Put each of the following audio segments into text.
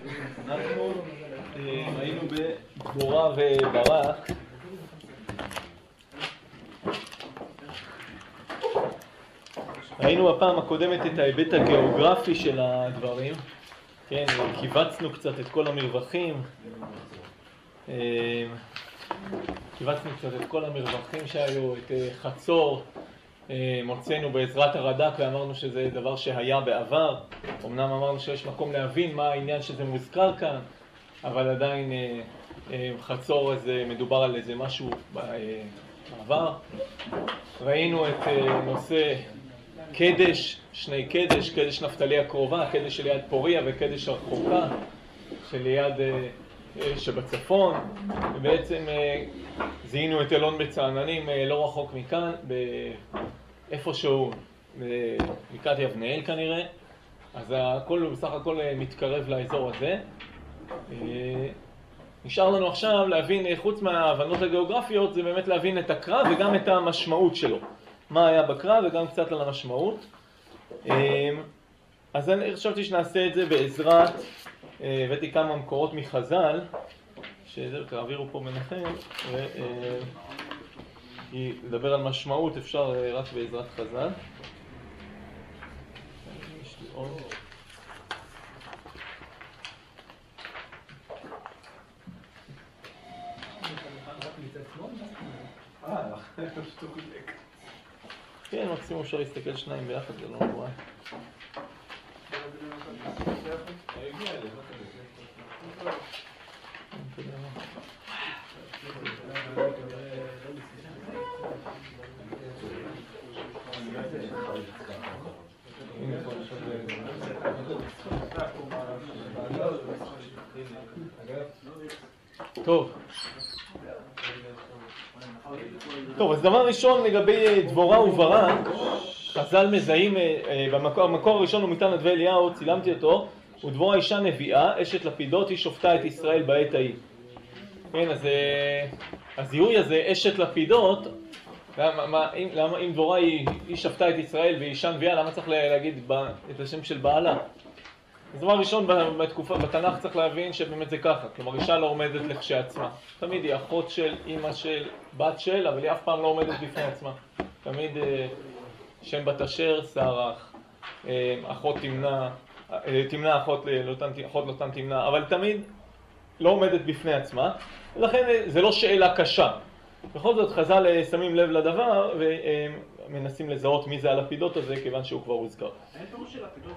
אנחנו היינו בדבורה וברק. ראינו בפעם הקודמת את ההיבט הגיאוגרפי של הדברים. כן, קיבצנו קצת את כל המרווחים. שהיו, את חצור. מוצאנו בעזרת הרד"ק ואמרנו שזה דבר שהיה בעבר. אמנם אמרנו שיש מקום להבין מה העניין שזה מוזכר כאן, אבל עדיין חצור הזה מדובר על איזה משהו בעבר. ראינו את נושא קדש, שני קדש, קדש נפתלי הקרובה, קדש שליד פוריה וקדש הרחוקה שליד שבצפון, ובעצם זיהינו את אלון בצעננים לא רחוק מכאן, איפשהו בבקעת יבנאל כנראה, אז הכל בסך הכל מתקרב לאזור הזה. נשאר לנו עכשיו להבין, חוץ מההבנות הגיאוגרפיות, זה באמת להבין את הקרב וגם את המשמעות שלו. מה היה בקרב וגם קצת על המשמעות. אז אני חשבתי שנעשה את זה בעזרת, הבאתי כמה מקורות מחז"ל, שזהו, תעבירו פה מנחם, לדבר על משמעות אפשר רק בעזרת חז"ל. יש לי עוד. כן, מקסימום אפשר להסתכל שניים ביחד, זה לא נורא. טוב, אז דבר ראשון לגבי דבורה וברק, חז"ל מזהים, במקור הראשון הוא מטעם נדבי אליהו, צילמתי אותו, ודבורה אישה נביאה, אשת לפידות, היא שופטה את ישראל בעת ההיא. כן, אז הזיהוי הזה, אשת לפידות, למה אם דבורה היא שפטה את ישראל והיא אישה נביאה, למה צריך להגיד את השם של בעלה? אז דבר ראשון בתנ"ך צריך להבין שבאמת זה ככה, כלומר אישה לא עומדת לכשעצמה. תמיד היא אחות של, אמא של, בת של, אבל היא אף פעם לא עומדת בפני עצמה. תמיד שם בת אשר, שרח, אחות תמנע, אחות לא תמנע, אבל תמיד לא עומדת בפני עצמה, ולכן זה לא שאלה קשה. בכל זאת חז"ל שמים לב לדבר ומנסים לזהות מי זה הלפידות הזה, כיוון שהוא כבר הוזכר. אין פירוש של לפידות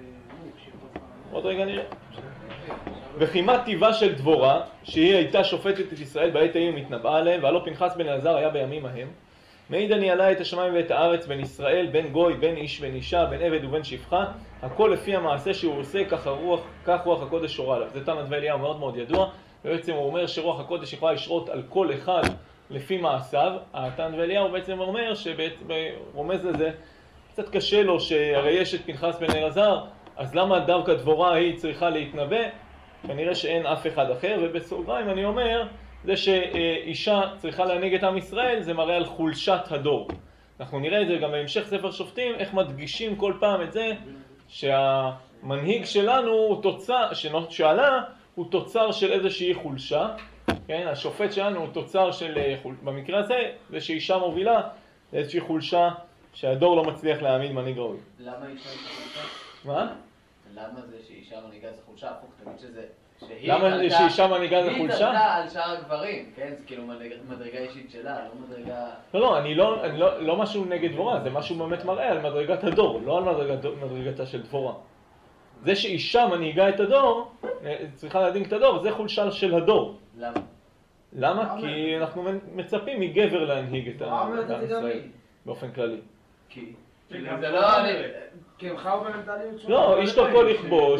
עוד רגע נראה. וכי מה טיבה של דבורה, שהיא הייתה שופטת את ישראל בעת ההיא ומתנבאה עליהם, והלא פנחס בן אלעזר היה בימים ההם. מעיד אני עלי את השמיים ואת הארץ, בין ישראל, בין גוי, בין איש ונישה, בין עבד ובין שפחה, הכל לפי המעשה שהוא עושה, כך רוח הקודש שורה עליו. זה תנא נדבי אליהו מאוד מאוד ידוע, ובעצם הוא אומר שרוח הקודש יכולה לשרות על כל אחד לפי מעשיו. תנא נדבי אליהו בעצם אומר, רומז לזה, קצת קשה לו שהרי יש את פנחס בן אלעזר, אז למה דווקא דבורה היא צריכה להתנבא? כנראה שאין אף אחד אחר, ובסוגריים אני אומר, זה שאישה צריכה להנהיג את עם ישראל, זה מראה על חולשת הדור. אנחנו נראה את זה גם בהמשך ספר שופטים, איך מדגישים כל פעם את זה, שהמנהיג שלנו הוא תוצר, שעלה, הוא תוצר של איזושהי חולשה. כן? השופט שלנו הוא תוצר של, במקרה הזה, זה שאישה מובילה לאיזושהי חולשה, שהדור לא מצליח להעמיד מנהיג ראוי. למה אישה היא חולשה? מה? למה זה שאישה מנהיגה זה חולשה? הפוך, תמיד שזה... למה זה שאישה מנהיגה זה חולשה? היא תרתה על שאר הגברים, כן? זה כאילו מדרגה אישית שלה, לא מדרגה... לא, אני לא משהו נגד דבורה, זה משהו באמת מראה על מדרגת הדור, לא על מדרגתה של דבורה. זה שאישה מנהיגה את הדור, צריכה להדאיג את הדור, זה חולשה של הדור. למה? למה? כי אנחנו מצפים מגבר להנהיג את עם ישראל באופן כללי. כי זה לא... כי הם חאו במנטליות שונה. לא, איש לא יכול לכבוש.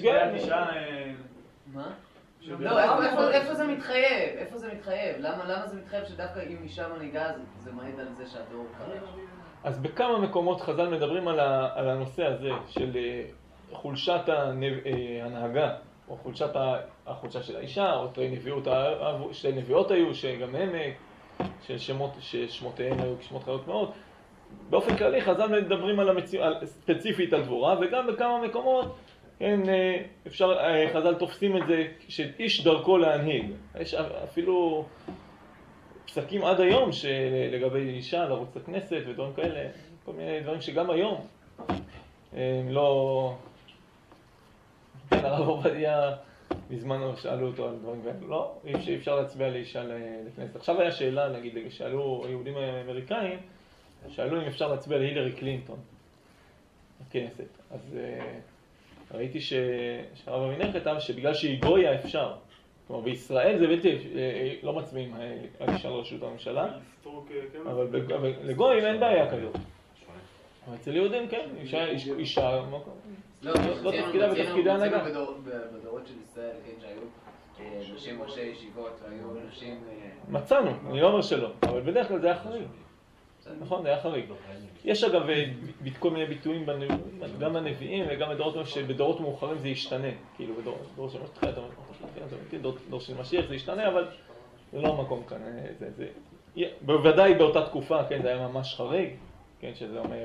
מה? לא, איפה זה מתחייב? איפה זה מתחייב? למה זה מתחייב שדווקא אם אישה מנהיגה זה מעיד על זה שהדור קרב? אז בכמה מקומות חז"ל מדברים על הנושא הזה של חולשת ההנהגה, או החולשה של האישה, או שתי נביאות היו, שגם הם, ששמותיהם היו כשמות חיות מאוד. באופן כללי חז"ל מדברים ספציפית על דבורה, וגם בכמה מקומות כן, אפשר, חז"ל תופסים את זה שאיש דרכו להנהיג. יש אפילו פסקים עד היום שלגבי אישה, לרוץ לכנסת ודברים כאלה, כל מיני דברים שגם היום לא... כן, הרב עובדיה בזמנו שאלו אותו על דברים כאלה. לא, אי אפשר להצביע לאישה לכנסת. עכשיו היה שאלה, נגיד, שאלו היהודים האמריקאים, שאלו אם אפשר להצביע להילרי קלינטון בכנסת. אז ראיתי שהרב אבינר כתב שבגלל שהיא גויה אפשר. כלומר, בישראל זה בלתי, לא מצביעים על אישה לראשות הממשלה, אבל לגויים אין בעיה כזאת. אבל אצל יהודים כן, אישה, לא תפקידה בתפקידי הנהגה. בדורות של ישראל, כן, שהיו נשים ראשי ישיבות, והיו נשים... מצאנו, אני לא אומר שלא, אבל בדרך כלל זה היה חריג. נכון, זה היה חריג. יש אגב כל מיני ביטויים גם בנביאים וגם בדורות שבדורות מאוחרים זה ישתנה. כאילו בדור של תחילת דור של משיח זה ישתנה, אבל זה לא המקום כאן. בוודאי באותה תקופה, כן, זה היה ממש חריג, כן, שזה אומר...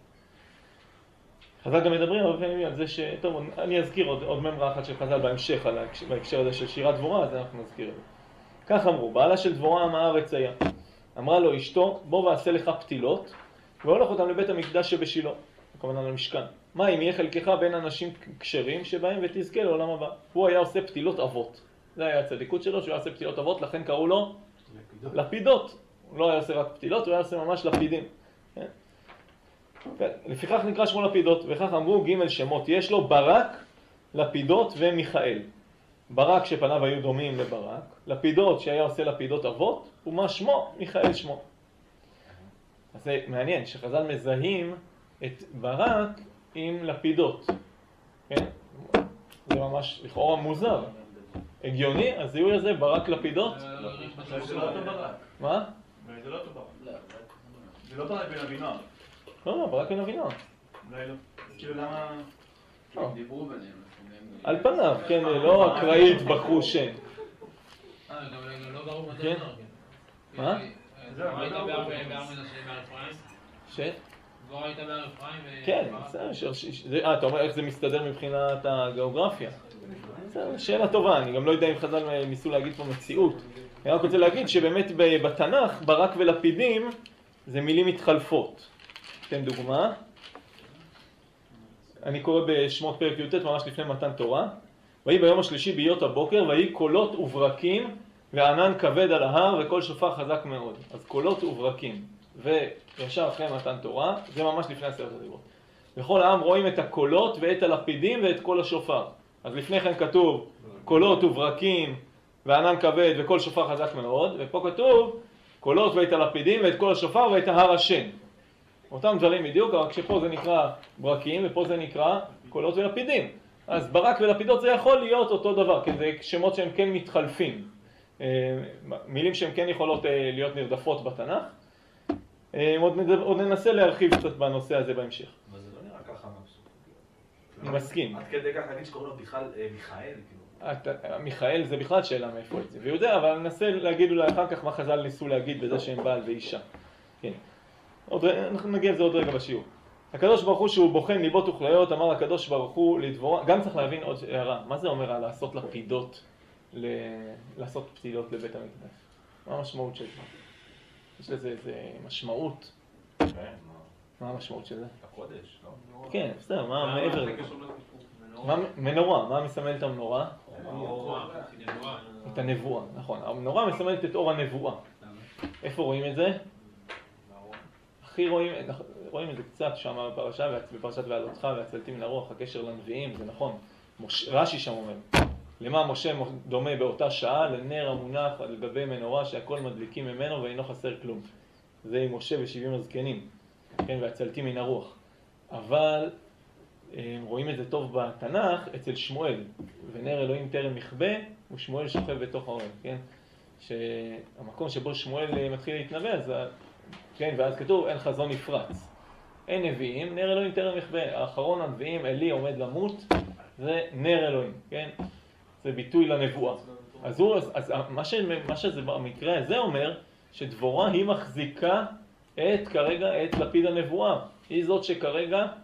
חז"ל גם מדברים הרבה פעמים על זה ש... טוב, אני אזכיר עוד ממרה אחת של חז"ל בהמשך, בהקשר הזה של שירת דבורה, אז אנחנו נזכיר את זה. כך אמרו, בעלה של דבורה מהארץ היה. אמרה לו אשתו, בוא ועשה לך פתילות, והולך אותם לבית המקדש שבשילה, כמובן למשכן. מה אם יהיה חלקך בין אנשים כשרים שבהם ותזכה לעולם הבא? הוא היה עושה פתילות אבות. זה היה הצדיקות שלו, שהוא היה עושה פתילות אבות, לכן קראו לו לפידות. הוא לא היה עושה רק פתילות, הוא היה עושה ממש לפידים. לפיכך נקרא שמו לפידות, וכך אמרו ג' שמות. יש לו ברק, לפידות ומיכאל. ברק שפניו היו דומים לברק, לפידות שהיה עושה לפידות אבות, ומה שמו? מיכאל שמו. אז זה מעניין שחז"ל מזהים את ברק עם לפידות. כן? זה ממש לכאורה מוזר. הגיוני? הזיהוי הזה ברק לפידות? זה לא אותו ברק. מה? זה לא אותו ברק. זה לא ברק בן אבינועם. לא, ברק בן אבינועם. אולי לא. כאילו למה... דיברו ביניהם. על פניו, כן, לא אקראית בחרו שם. גם לא ברור מתי נוער, כן. מה? היית בהר אפרים? ש? כבר היית בהר אפרים? כן, אתה אומר איך זה מסתדר מבחינת הגיאוגרפיה? שאלה טובה, אני גם לא יודע אם חז"ל ניסו להגיד פה מציאות. אני רק רוצה להגיד שבאמת בתנ"ך, ברק ולפידים זה מילים מתחלפות. אתן דוגמה. אני קורא בשמות פרק י"ט ממש לפני מתן תורה. ויהי ביום השלישי בהיות הבוקר, ויהי קולות וברקים וענן כבד על ההר וכל שופר חזק מאוד. אז קולות וברקים וישר אחרי מתן תורה, זה ממש לפני עשרת הדיברות. וכל העם רואים את הקולות ואת הלפידים ואת קול השופר. אז לפני כן כתוב קולות וברקים וענן כבד וכל שופר חזק מאוד, ופה כתוב קולות ואת הלפידים ואת קול השופר ואת ההר השן. אותם דברים בדיוק, רק שפה זה נקרא ברקים ופה זה נקרא קולות ולפידים. אז ברק ולפידות זה יכול להיות אותו דבר, כי זה שמות שהם כן מתחלפים. מילים שהן כן יכולות להיות נרדפות בתנ"ך. עוד ננסה להרחיב קצת בנושא הזה בהמשך. אבל זה לא נראה ככה מבסוט. אני מסכים. עד כדי כך להגיד שקוראים לו בכלל מיכאל, כאילו. מיכאל זה בכלל שאלה מאיפה את זה. ויודע, אבל ננסה להגיד אולי אחר כך מה חז"ל ניסו להגיד בזה שהם בעל ואישה. כן. אנחנו נגיע לזה עוד רגע בשיעור. הקדוש ברוך הוא שהוא בוחן ליבות וכליות, אמר הקדוש ברוך הוא לדבורה, גם צריך להבין עוד הערה, מה זה אומר על לעשות לפידות, לעשות פתילות לבית המקדש? מה המשמעות של זה? יש לזה איזה משמעות? מה המשמעות של זה? הקודש, לא? כן, בסדר, מה מעבר לזה? מנורה, מה מסמל את המנורה? את הנבואה, נכון. המנורה מסמלת את אור הנבואה. איפה רואים את זה? הכי רואים את זה קצת שם בפרשת ועלותך והצלתי מן הרוח, הקשר לנביאים, זה נכון. רש"י שם אומר, למה משה דומה באותה שעה לנר המונח על גבי מנורה שהכל מדליקים ממנו ואינו חסר כלום. זה עם משה ו70 הזקנים, כן, והצלתי מן הרוח. אבל רואים את זה טוב בתנ"ך אצל שמואל, ונר אלוהים טרם יכבה ושמואל שוכב בתוך האוהל, כן? שהמקום שבו שמואל מתחיל להתנבא, אז כן, ואז כתוב, אין חזון נפרץ. אין נביאים, נר אלוהים טרם יכבה. האחרון הנביאים, אלי עומד למות, זה נר אלוהים, כן? זה ביטוי לנבואה. אז מה שזה במקרה הזה אומר, שדבורה היא מחזיקה כרגע את לפיד הנבואה. היא זאת שכרגע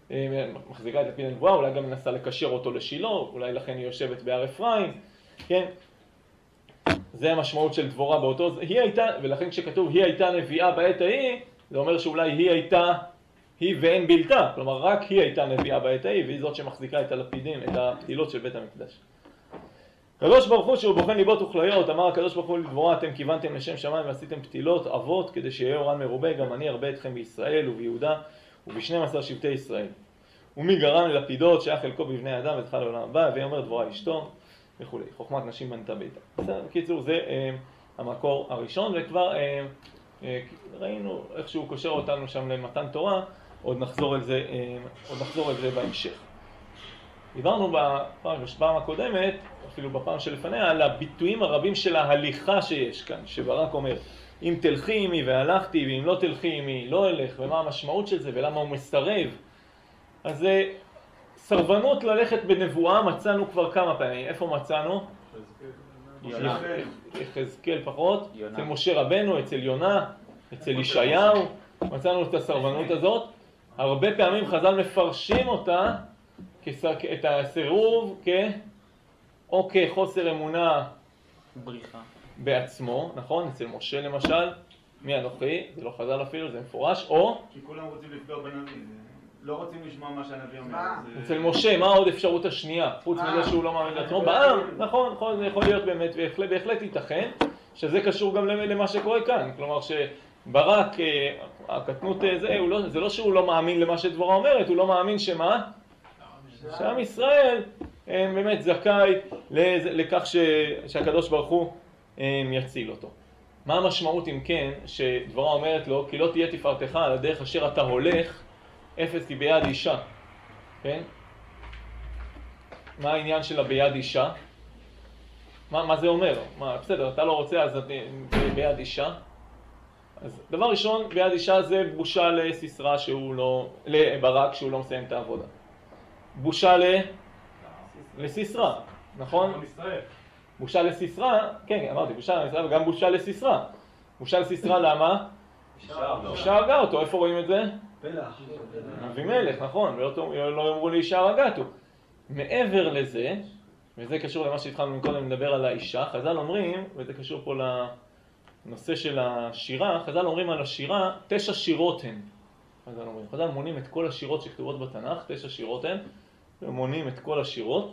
מחזיקה את לפיד הנבואה, אולי גם מנסה לקשר אותו לשילה, אולי לכן היא יושבת בהר אפרים, כן? זה המשמעות של דבורה באותו, היא הייתה, ולכן כשכתוב היא הייתה נביאה בעת ההיא, זה אומר שאולי היא הייתה, היא ואין בלתה, כלומר רק היא הייתה נביאה בעת ההיא, והיא זאת שמחזיקה את הלפידים, את הפתילות של בית המקדש. הקדוש ברוך הוא שהוא בוחן ליבות וכליות, אמר הקדוש ברוך הוא לדבורה, אתם כיוונתם לשם שמיים ועשיתם פתילות אבות, כדי שיהיה אורן מרובה, גם אני ארבה אתכם בישראל וביהודה וב12 שבטי ישראל. ומי גרם ללפידות שהיה חלקו בבני אדם וזכה לעולם הבא, ויאמר דבורה אשתו וכו'. חוכמת נשים בנתה ביתה. בקיצור, זה המקור הראשון, וכבר ראינו איך שהוא קושר אותנו שם למתן תורה, עוד נחזור על זה בהמשך. דיברנו בפעם הקודמת, אפילו בפעם שלפניה, על הביטויים הרבים של ההליכה שיש כאן, שברק אומר, אם תלכי עמי והלכתי, ואם לא תלכי עמי לא אלך, ומה המשמעות של זה, ולמה הוא מסרב. אז סרבנות ללכת בנבואה מצאנו כבר כמה פעמים. איפה מצאנו? יחזקאל פחות, אצל משה רבנו, אצל יונה, אצל ישעיהו, מצאנו את הסרבנות הזאת. הרבה פעמים חז"ל מפרשים אותה, את הסירוב או כחוסר אמונה בריחה בעצמו, נכון? אצל משה למשל, מי אנוכי? זה לא חז"ל אפילו, זה מפורש, או כי כולם רוצים לפגוע בנביא, לא רוצים לשמוע מה שהנביא אומר. אצל משה, מה עוד אפשרות השנייה? חוץ מזה שהוא לא מאמין לעצמו? בעם, נכון, זה יכול להיות באמת, בהחלט ייתכן, שזה קשור גם למה שקורה כאן. כלומר שברק, הקטנות זה לא שהוא לא מאמין למה שדבורה אומרת, הוא לא מאמין שמה? שעם ישראל באמת זכאי לכך שהקדוש ברוך הוא יציל אותו. מה המשמעות אם כן שדבורה אומרת לו, כי לא תהיה תפארתך על הדרך אשר אתה הולך, אפס היא ביד אישה, כן? מה העניין שלה ביד אישה? מה זה אומר? בסדר, אתה לא רוצה אז ביד אישה. אז דבר ראשון, ביד אישה זה בושה לסיסרא לברק שהוא לא מסיים את העבודה. בושה לסיסרא, נכון? בושה לסיסרא, כן, אמרתי, בושה לסיסרא וגם בושה לסיסרא. בושה לסיסרא למה? אישה הרגה אותו, איפה רואים את זה? פלח. אבימלך, נכון, לא אמרו לאישה הרגתו. מעבר לזה, וזה קשור למה שהתחלנו מקודם לדבר על האישה, חז"ל אומרים, וזה קשור פה לנושא של השירה, חז"ל אומרים על השירה, 9 שירות הן. חז"ל מונים את כל השירות שכתובות בתנ"ך, 9 שירות הן, ומונים את כל השירות,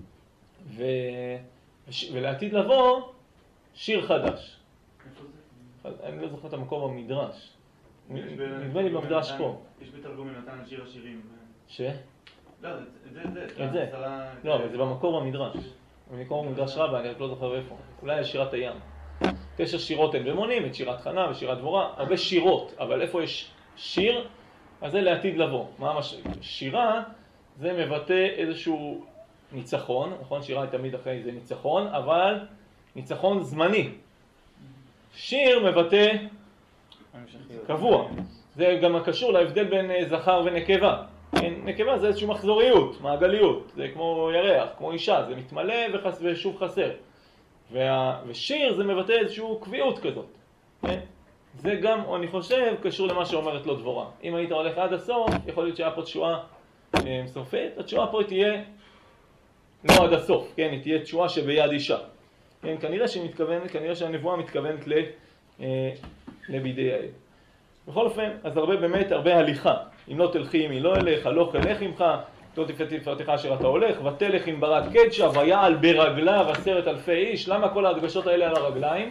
ולעתיד לבוא שיר חדש. אני לא זוכר את המקום במדרש. נדמה לי במדרש פה. יש בתרגום נתן על שיר השירים. ש? לא, את זה. לא, אבל זה במקור במדרש. במקור במדרש רבה, אני רק לא זוכר איפה. אולי על שירת הים. 9 שירות הן, ומונים את שירת חנה ושירת דבורה. הרבה שירות, אבל איפה יש שיר? אז זה לעתיד לבוא. שירה זה מבטא איזשהו ניצחון, נכון? שירה היא תמיד אחרי זה ניצחון, אבל ניצחון זמני. שיר מבטא קבוע. זה גם קשור להבדל בין זכר ונקבה. נקבה זה איזושהי מחזוריות, מעגליות. זה כמו ירח, כמו אישה, זה מתמלא ושוב חסר. ושיר זה מבטא איזושהי קביעות כזאת. זה גם, אני חושב, קשור למה שאומרת לו דבורה. אם היית הולך עד הסוף, יכול להיות שהיה פה תשועה סופית. התשועה פה תהיה לא עד הסוף, כן? היא תהיה תשועה שביד אישה. כן? כנראה שהנבואה מתכוונת לבידי האל. בכל אופן, אז הרבה הליכה. אם לא תלכי עמי לא אלך, הלוך אלך עמך, לא תפארתך אשר אתה הולך, ותלך עם ברק קדשה, ויעל ברגליו 10,000 איש. למה כל ההדגשות האלה על הרגליים?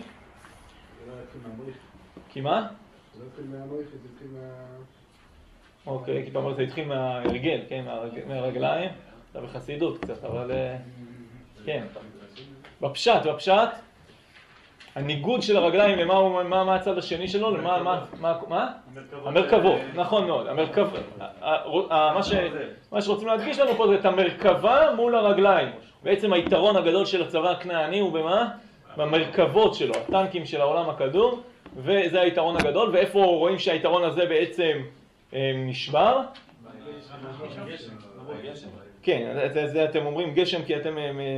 כי מה? זה התחיל מהמויך, זה התחיל אוקיי, כי אתה אומר, זה התחיל מהרגל, כן, מהרגליים. זה בחסידות קצת, אבל כן. בפשט, הניגוד של הרגליים, מה הצד השני שלו? מה? המרכבות, נכון מאוד. מה שרוצים להדגיש לנו פה זה את המרכבה מול הרגליים. בעצם היתרון הגדול של הצבא הכנעני הוא במה? במרכבות שלו, הטנקים של העולם הקדום, וזה היתרון הגדול. ואיפה רואים שהיתרון הזה בעצם נשבר? כן, זה אתם אומרים גשם כי אתם...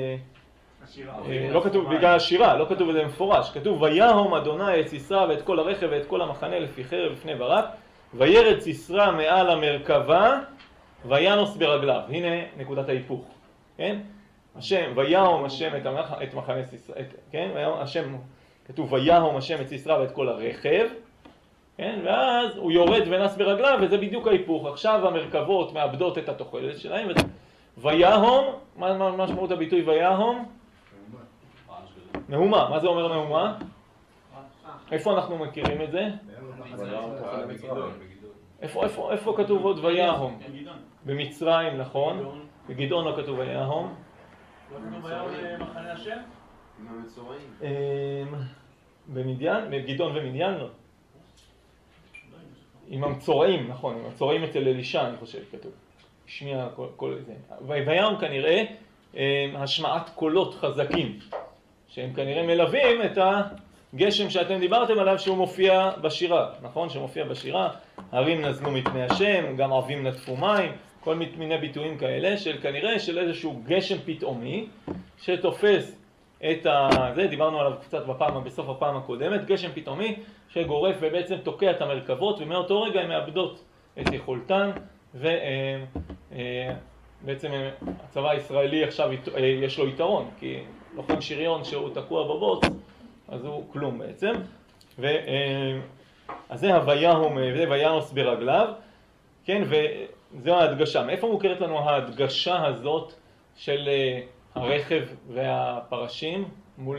לא כתוב בגלל השירה, לא כתוב את זה מפורש. כתוב ויהום אדוני את סיסרא ואת כל הרכב ואת כל המחנה לפי חרב לפני ברק, וירד סיסרא מעל המרכבה וינוס ברגליו. הנה נקודת ההיפוך, כן? השם, ויהום השם את מחנה סיסרא, כן? השם, כתוב ויהום השם את סיסרא ואת כל הרכב, כן? ואז הוא יורד ונס ברגליו, וזה בדיוק ההיפוך. עכשיו המרכבות מאבדות את התוחלת שלהם. ויהום, מה משמעות הביטוי ויהום? מהומה. מה זה אומר מהומה? איפה אנחנו מכירים את זה? איפה כתוב עוד ויהום? במצרים, נכון? בגדעון לא כתוב ויהום. לא כתוב ויהום למחנה השם? עם המצורעים. במדיין? בגדעון ומדיין לא. עם המצורעים, נכון, עם המצורעים אצל אלישע, אני חושב, כתוב. השמיע כל זה. ויהום כנראה השמעת קולות חזקים, שהם כנראה מלווים את הגשם שאתם דיברתם עליו, שהוא מופיע בשירה, נכון? שמופיע בשירה, הרים נזלו מפני השם, גם עבים נטפו מים, כל מיני ביטויים כאלה, של כנראה של איזשהו גשם פתאומי, שתופס את זה, דיברנו עליו קצת בסוף הפעם הקודמת, גשם פתאומי שגורף ובעצם תוקע את המרכבות, ומאותו רגע הן מאבדות את יכולתן, ובעצם הצבא הישראלי עכשיו יש לו יתרון, כי לוחם שריון שהוא תקוע בבוץ, אז הוא כלום בעצם. אז זה הוויהום, זה וינוס ברגליו, כן, וזו ההדגשה. מאיפה מוכרת לנו ההדגשה הזאת של הרכב והפרשים מול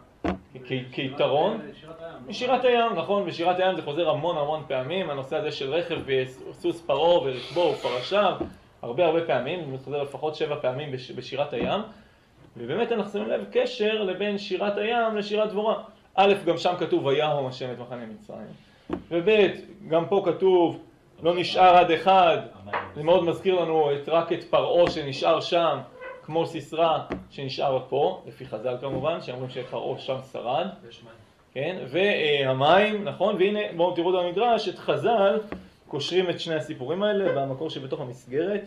כיתרון? משירת הים, נכון, בשירת הים זה חוזר המון פעמים, הנושא הזה של רכב וסוס פרעה ורכבו ופרשיו, הרבה פעמים, זה חוזר לפחות 7 פעמים בשירת הים, ובאמת אנחנו שמים לב קשר לבין שירת הים לשירת דבורה. א', גם שם כתוב ויהום השם את מחנה מצרים, וב', גם פה כתוב לא נשאר עד אחד, זה מאוד מזכיר לנו רק את פרעה שנשאר שם, כמו סיסרא שנשאר פה, לפי חז"ל כמובן, שאומרים שפרעה שם שרד, כן? והמים, נכון? והנה בואו תראו במדרש את חז"ל קושרים את שני הסיפורים האלה במקור שבתוך המסגרת.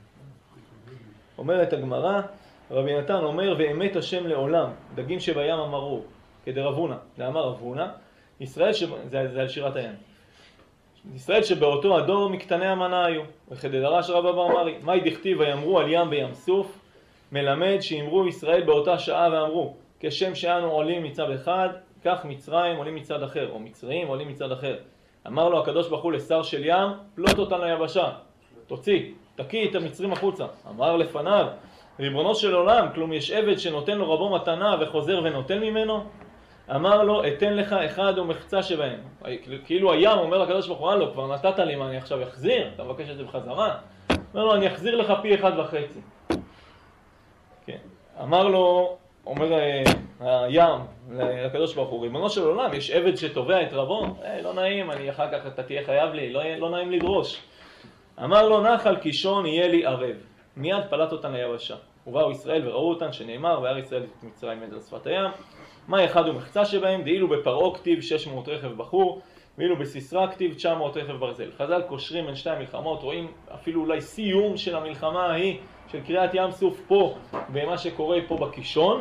אומרת הגמרא, רבי נתן אומר ואמת השם לעולם, דגים שבים אמרו, כדרבונה, דאמר רבונה, ישראל זה על שירת הים. ישראל שבאותו הדור מקטני המנה היו, וכדדרש רבא בר מרי, מהי דכתיב ויאמרו על ים בים סוף, מלמד שאמרו ישראל באותה שעה ואמרו, כשם שאנו עולים מצד אחד, כך מצרים עולים מצד אחר, או מצרים עולים מצד אחר. אמר לו הקדוש ברוך הוא לשר של ים, פלוט אותן ליבשה, תקיא את המצרים החוצה. אמר לפניו, ריבונו של עולם, כלום יש עבד שנותן לו רבו מתנה וחוזר ונותן ממנו? אמר לו, אתן לך אחד ומחצה שבהם. כאילו הים אומר לקדוש ברוך הוא, לו, כבר נתת לי, מה אני עכשיו אחזיר? אתה מבקש את זה בחזרה? אומר לו, אני אחזיר לך פי 1.5. כן. אמר לו, אומר הים לקדוש ברוך הוא, ריבונו של עולם, יש עבד שתובע את רבו? לא נעים, אני אחר כך אתה תהיה חייב לי, לא נעים לדרוש. אמר לו, נחל קישון יהיה לי ערב. מיד פלט אותן ליבשה. ובאו ישראל וראו אותן שנאמר, וירא ישראל את מצרים על שפת הים. מה אחד ומחצה שבהם? דאילו בפרעה כתיב 600 רכב בחור, ואילו בסיסרא כתיב 900 רכב ברזל. חז"ל קושרים בין שתי המלחמות, רואים אפילו אולי סיום של המלחמה ההיא, של קריאת ים סוף פה, במה שקורה פה בקישון.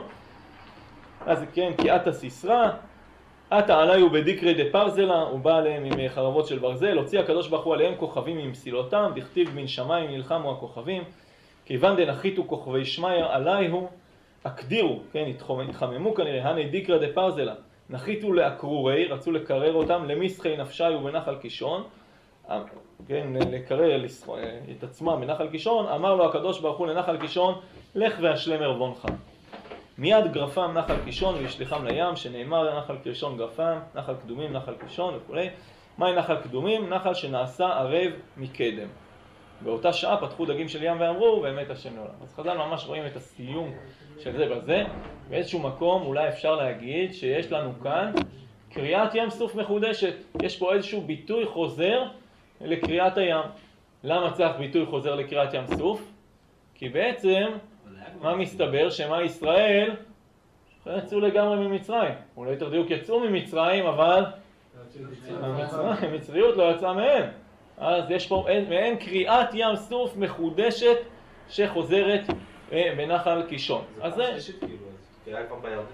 אז כן, כי עתה סיסרא, עתה עליו בדיקרא דפרזלה, הוא בא עליהם עם חרבות של ברזל, הוציא הקדוש ברוך הוא עליהם כוכבים עם סילותם, דכתיב מן שמיים נלחמו הכוכבים, כיוון דנחיתו כוכבי שמיא עליהו, הקדירו, כן, התחממו כנראה, הנה דיקרא דפרזלה, נחיתו לאקרורי, רצו לקרר אותם, למסחי נפשי ובנחל קישון, כן, לקרר את עצמם בנחל קישון, אמר לו הקדוש ברוך הוא לנחל קישון, לך והשלם ערבונך. מיד גרפם נחל קישון וישליחם לים, שנאמר נחל קישון גרפם, נחל קדומים, נחל קישון וכו'. מהי נחל קדומים? נחל שנעשה ערב מקדם. באותה שעה פתחו דגים של ים ואמרו, באמת השם לעולם. אז חז"ל ממש רואים את הסיום של זה בזה. באיזשהו מקום אולי אפשר להגיד שיש לנו כאן קריאת ים סוף מחודשת. יש פה איזשהו ביטוי חוזר לקריאת הים. למה צריך ביטוי חוזר לקריאת ים סוף? כי בעצם, מה מסתבר? שמה ישראל יצאו לגמרי ממצרים. אולי יותר דיוק יצאו ממצרים, אבל המצריות לא יצאה מהם. אז יש פה מעין קריאת ים סוף מחודשת שחוזרת בנחל קישון. אז זה... קריאה כבר בירדן.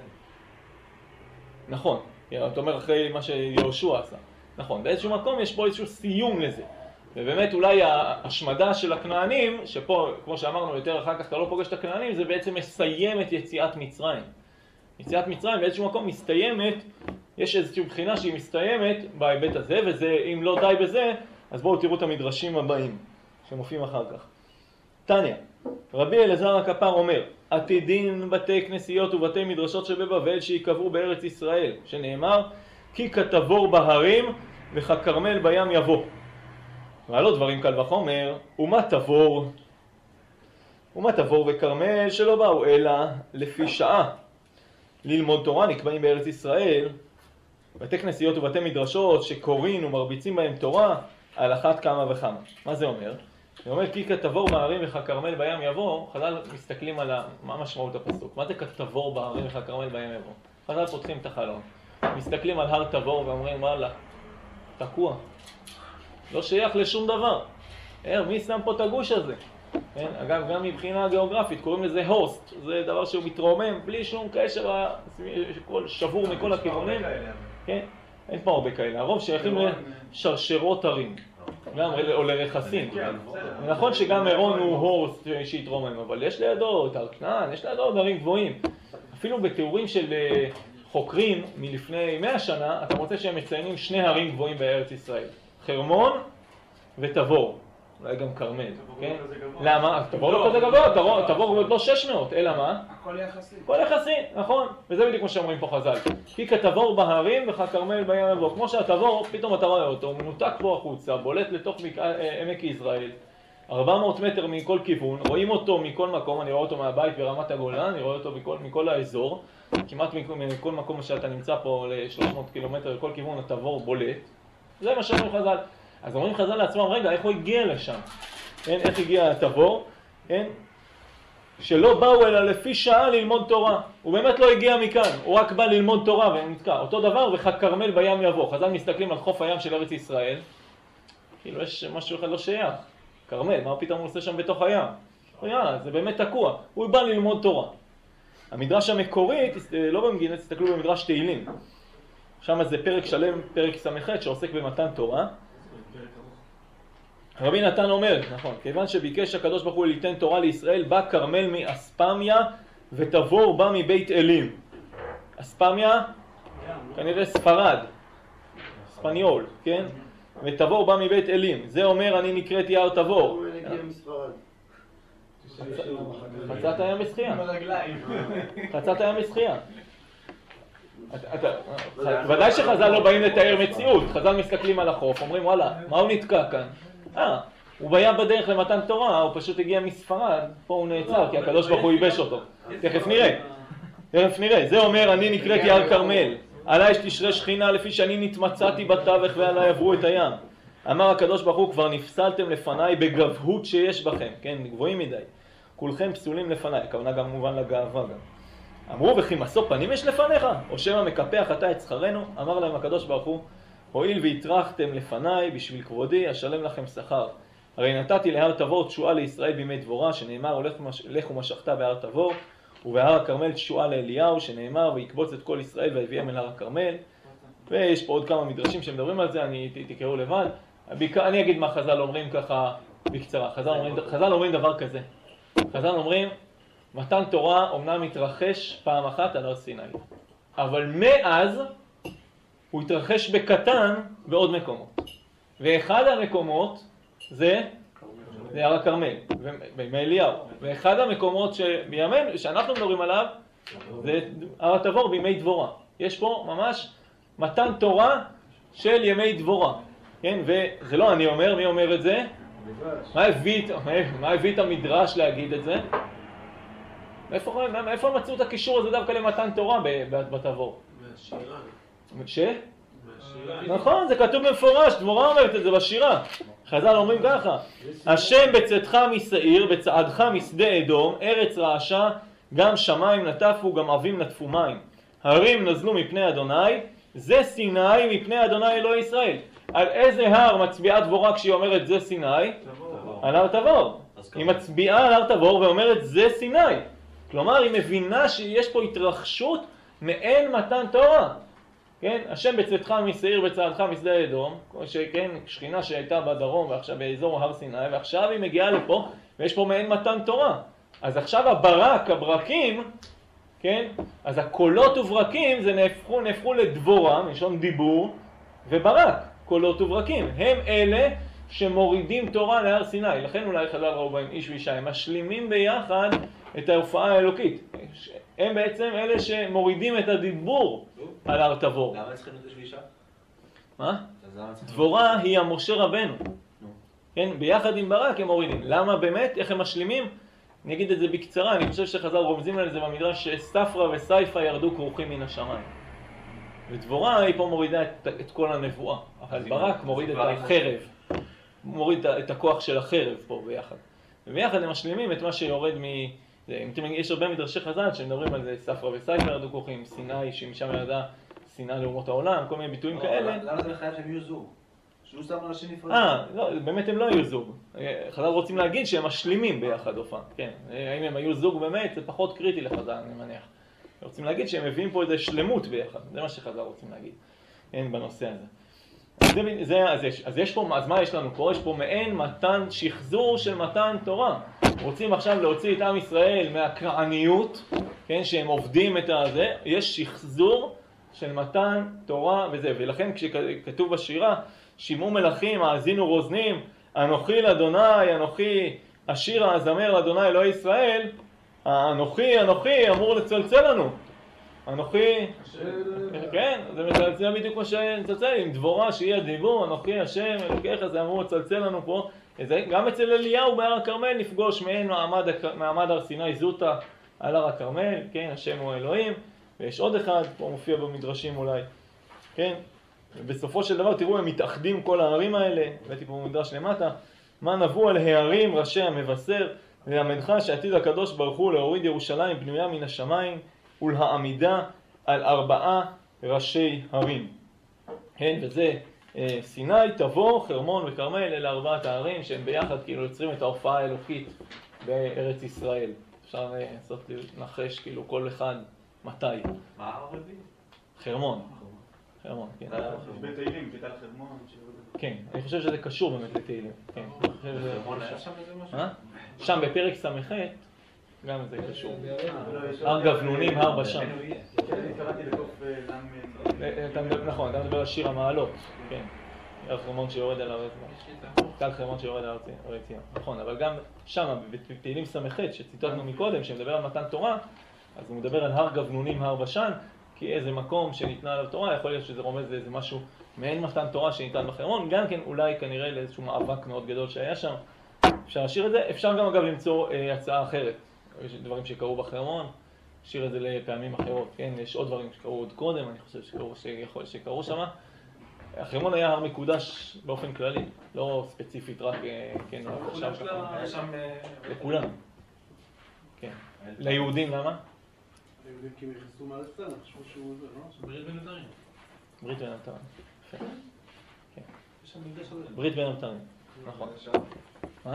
נכון, אתה אומר אחרי מה שיהושע עשה. נכון, באיזשהו מקום יש פה איזשהו סיום לזה. ובאמת אולי ההשמדה של הכנענים, שפה, כמו שאמרנו יותר אחר כך אתה לא פוגש את הכנענים, זה בעצם מסיים את יציאת מצרים. יציאת מצרים באיזשהו מקום מסתיימת, יש איזושהי בחינה שהיא מסתיימת בהיבט הזה, וזה, אם לא די בזה, אז בואו תראו את המדרשים הבאים, שמופיעים אחר כך. תניא, רבי אלעזר הכפר אומר, עתידין בתי כנסיות ובתי מדרשות שבבבל שיקבעו בארץ ישראל, שנאמר, כי כתבור בהרים וככרמל בים יבוא. ועלו דברים קל וחומר, ומה תבור? ומה תבור וכרמל שלא באו, אלא לפי שעה. ללמוד תורה נקבעים בארץ ישראל, בתי כנסיות ובתי מדרשות שקוראים ומרביצים בהם תורה, על אחת כמה וכמה. מה זה אומר? זה אומר כי כתבור בהרים וככרמל בים יבוא, חז"ל מסתכלים על מה משמעות הפסוק. מה זה כתבור בהרים וככרמל בים יבוא? חז"ל פותחים את החלון, מסתכלים על הר תבור ואומרים וואלה, תקוע. לא שייך לשום דבר. מי שם פה את הגוש הזה? כן? אגב, גם מבחינה גיאוגרפית, קוראים לזה הוסט. זה דבר שהוא מתרומם בלי שום קשר, שבור מכל הכיוונים. כן? אין פה הרבה כאלה. הרוב שייכים לשרשרות הרים. גם, או לרכסים. נכון שגם אירון הוא הוסט שהתרומם, אבל יש לידו את הר כנען, יש לידו דברים גבוהים. אפילו בתיאורים של חוקרים מלפני 100 שנה, אתה מוצא שהם מציינים שני הרים גבוהים בארץ ישראל. חרמון ותבור, אולי גם כרמל, כן? למה? תבור לא כזה גבוה, תבור עוד לא 600, אלא מה? הכל יחסי. הכל יחסי, נכון, וזה בדיוק כמו שאומרים פה חז"ל. כי כתבור בהרים וככרמל בים יבוא. כמו שהתבור, פתאום אתה רואה אותו, הוא מנותק פה החוצה, בולט לתוך עמק יזרעאל, 400 מטר מכל כיוון, רואים אותו מכל מקום, אני רואה אותו מהבית ברמת הגולן, אני רואה אותו מכל האזור, כמעט מכל מקום שאתה נמצא פה ל-300 קילומטר לכל כיוון, התבור בולט. זה מה שאומרים חז"ל. אז אומרים חז"ל לעצמם, רגע, איך הוא הגיע לשם? איך הגיע התבור? שלא באו אלא לפי שעה ללמוד תורה. הוא באמת לא הגיע מכאן, הוא רק בא ללמוד תורה ונתקע. אותו דבר, וככרמל בים יבוא. חז"ל מסתכלים על חוף הים של ארץ ישראל, כאילו יש משהו אחד לא שייך. כרמל, מה פתאום הוא עושה שם בתוך הים? זה באמת תקוע. הוא בא ללמוד תורה. המדרש המקורי, לא במגילה, תסתכלו במדרש תהילים. שם זה פרק שלם, פרק ס"ח, שעוסק במתן תורה. רבי נתן אומר, נכון, כיוון שביקש הקדוש ברוך הוא ליתן תורה לישראל, בא כרמל מאספמיה ותבור בא מבית אלים. אספמיה, כנראה ספרד, ספניול, כן? ותבור בא מבית אלים. זה אומר אני נקראתי הר תבור. הוא הגיע מספרד. חצת הים בשחייה. חצת הים בשחייה. ודאי שחז"ל לא באים לתאר מציאות, חז"ל מסתכלים על החוף, אומרים וואלה, מה הוא נתקע כאן? הוא היה בדרך למתן תורה, הוא פשוט הגיע מספרד, פה הוא נעצר כי הקדוש ברוך הוא ייבש אותו. תכף נראה. זה אומר אני נקראתי הר כרמל, עליי שתשרה שכינה לפי שאני נתמצאתי בתווך ועליי עברו את הים. אמר הקדוש ברוך הוא כבר נפסלתם לפניי בגבהות שיש בכם, כן, גבוהים מדי. כולכם פסולים לפניי, הכוונה גם מובן לגאווה גם. אמרו וכי משוא פנים יש לפניך, או שמא מקפח אתה את שכרנו? אמר להם הקדוש ברוך הוא, הואיל והטרחתם לפניי בשביל כבודי, אשלם לכם שכר. הרי נתתי להר תבור תשועה לישראל בימי דבורה, שנאמר לך ומשכת בהר תבור, ובהר הכרמל תשועה לאליהו, שנאמר ויקבוץ את כל ישראל ויביאם אל הר הכרמל. ויש פה עוד כמה מדרשים שמדברים על זה, תקראו לבד. אני אגיד מה חז"ל אומרים ככה בקצרה. חז"ל אומרים דבר כזה. חז"ל אומרים, מתן תורה אומנם מתרחש פעם אחת על הר סיני, אבל מאז הוא התרחש בקטן בעוד מקומות. ואחד המקומות זה הר הכרמל, בימי אליהו. ואחד המקומות בימינו, שאנחנו מדברים עליו, זה הר התבור בימי דבורה. יש פה ממש מתן תורה של ימי דבורה. כן? וזה לא אני אומר, מי אומר את זה? מה הביא את המדרש להגיד את זה? איפה מצאו את הקישור הזה דווקא למתן תורה בתבור? בשירה. נכון, זה כתוב במפורש, דבורה אומרת את זה בשירה. חז"ל אומרים ככה, השם בצאתך משעיר, בצעדך משדה אדום, ארץ רעשה, גם שמיים נטפו, גם עבים נטפו מים. הרים נזלו מפני אדוני, זה סיני מפני אדוני אלוהי ישראל. על איזה הר מצביעה דבורה כשהיא אומרת זה סיני? על הר תבור. היא מצביעה על הר תבור ואומרת זה סיני. כלומר, היא מבינה שיש פה התרחשות מעין מתן תורה. כן? השם בצאתך משעיר בצעדך משדה אדום, שכן, שכינה שהייתה בדרום ועכשיו באזור הר סיני, ועכשיו היא מגיעה לפה, ויש פה מעין מתן תורה. אז עכשיו הברק, הברקים, כן? אז הקולות וברקים זה נהפכו לדבורה, מלשון דיבור, וברק, קולות וברקים. הם אלה שמורידים תורה להר סיני. לכן אולי חז"ל ראו בהם איש ואישה, הם משלימים ביחד את ההופעה האלוקית. הם בעצם אלה שמורידים את הדיבור על הר תבור. למה צריכים להיות איש ואישה? מה? דבורה היא המשה רבנו. כן, ביחד עם ברק הם מורידים. למה באמת? איך הם משלימים? אני אגיד את זה בקצרה, אני חושב שחז"ל רומזים על זה במדרש שספרה וסייפה ירדו כרוכים מן השמיים. ודבורה היא פה מורידה את כל הנבואה, אבל ברק מוריד את החרב, מוריד את הכוח של החרב פה ביחד. וביחד הם משלימים את מה שיורד יש הרבה מדרשי חז"ל שמדברים על זה, ספרה וסייפה ירדו כרוכים, סיני שמשם ירדה שנאה לאומות העולם, כל מיני ביטויים כאלה. למה זה מחייב שהם יהיו זוג? שלו סתם אנשים נפרדים. לא, באמת הם לא היו זוג. חז"ל רוצים להגיד שהם משלימים ביחד הופעה. כן, האם הם היו זוג באמת, זה פחות קריטי לחז"ל, אני מניח. רוצים להגיד שהם מביאים פה איזה שלמות ביחד. זה מה שחז"ל רוצים להגיד. אין בנושא הזה. אז יש פה, אז מה יש לנו פה? יש פה מעין מתן, שחזור של מתן תורה. רוצים עכשיו להוציא את עם ישראל מהכרעניות, כן, שהם עובדים את הזה. יש שחזור של מתן תורה וזה. ולכן כשכתוב בשירה, שימו מלכים, האזינו רוזנים, אנוכי לאדוני, אנוכי השיר הזמר לאדוני אלוהי ישראל, אנוכי אמור לצלצל לנו. אנוכי, כן, זה בדיוק מה שנצלצל, עם דבורה שהיא הדיבור, אנוכי השם אלוקיך, זה אמור לצלצל לנו פה. גם אצל אליהו בהר הכרמל נפגוש מעין מעמד הר סיני זוטה על הר הכרמל, כן, השם הוא אלוהים, ויש עוד אחד, פה מופיע במדרשים אולי, כן. ובסופו של דבר, תראו, הם מתאחדים כל הערים האלה, הבאתי פה מדרש למטה, מה נבוא על הערים ראשי המבשר, ללמדך שעתיד הקדוש ברוך הוא להוריד ירושלים בנויה מן השמיים, ולהעמידה על 4 ראשי הרים. כן, וזה סיני, תבור, חרמון וכרמל, אלה 4 הערים שהם ביחד כאילו יוצרים את ההופעה האלוקית בארץ ישראל. אפשר לעשות לנחש כאילו כל אחד מתי. מה הרבי? חרמון. חרמון, כן. בתהילים, קטע חרמון. כן, אני חושב שזה קשור באמת לתהילים. כן, אני חושב שזה... חרמון היה שם איזה משהו? שם בפרק ס"ח, גם זה קשור. הר גבנונים, הר בשן. קראתי לקוף נכון, אתה מדבר על שיר המעלות. כן, הר חרמון שיורד על הר ציון. טל חרמון שיורד על הר ציון. נכון, אבל גם שם, בתהילים ס"ח, שציטטנו מקודם, שמדבר על מתן תורה, אז הוא מדבר על הר גבנונים, הר בשן, כי איזה מקום שניתנה עליו תורה, יכול להיות שזה רומז לאיזה משהו מעין מתן תורה שניתן בחרמון, גם כן אולי כנראה לאיזשהו מאבק מאוד גדול שהיה שם. אפשר לשיר את זה, אפשר גם אגב למצוא הצעה אחרת. יש דברים שקרו בחרמון, שיר את זה לפעמים אחרות, כן? יש עוד דברים שקרו עוד קודם, אני חושב שקרו שם. החרמון היה הר מקודש באופן כללי, לא ספציפית רק, כן, שם לכולם. כן. ליהודים למה? היהודים כי הם נכנסו מהלסטן, חשבו שהוא זה, לא? ברית בין הבתרים. ברית בין הבתרים. כן. ברית בין הבתרים, נכון. מה?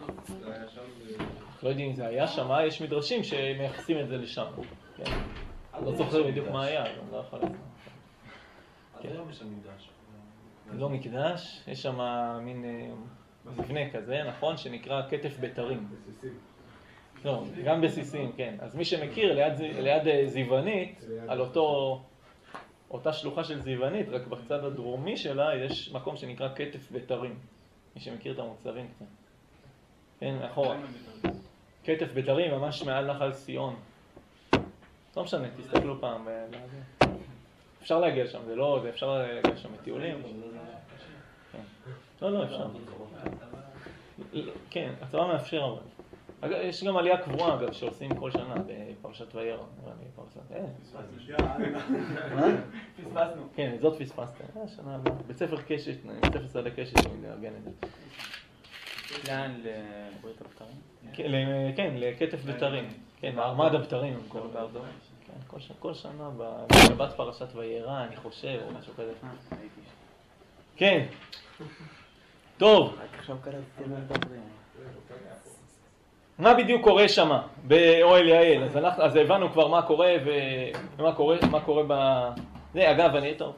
לא יודעים אם זה היה שם, יש מדרשים שמייחסים את זה לשם. לא זוכר בדיוק מה היה, אז אני לא יכול להגיד. אז היום יש שם מקדש. לא מקדש, יש שם מין מבנה כזה, נכון, שנקרא כתף בתרים. לא, גם בסיסים, כן. אז מי שמכיר, ליד זיוונית, על אותה שלוחה של זיוונית, רק בצד הדרומי שלה, יש מקום שנקרא כתף בתרים. מי שמכיר את המוצרים קצת. כן, אחורה. כתף בתרים, ממש מעל נחל ציון. לא משנה, תסתכלו פעם. אפשר להגיע שם, זה לא, זה אפשר להגיע שם בטיולים. לא, אפשר. כן, הצבא מאפשר אבל. יש גם עלייה קבועה אגב שעושים כל שנה בפרשת וירא. פספסנו. כן, זאת פספסת. שנה הבאה. בית ספר קשת, בית ספר שדה קשת, אני מארגן את זה. לאן? לברית הבתרים? כן, לכתף בתרים. כן, מעמד הבתרים. כל שנה בשבת פרשת וירא, אני חושב, או משהו כזה. כן. טוב. רק עכשיו קראתי לדברים. מה בדיוק קורה שם באוהל יעל? אז הבנו כבר מה קורה ומה קורה זה אגב, אני טוב.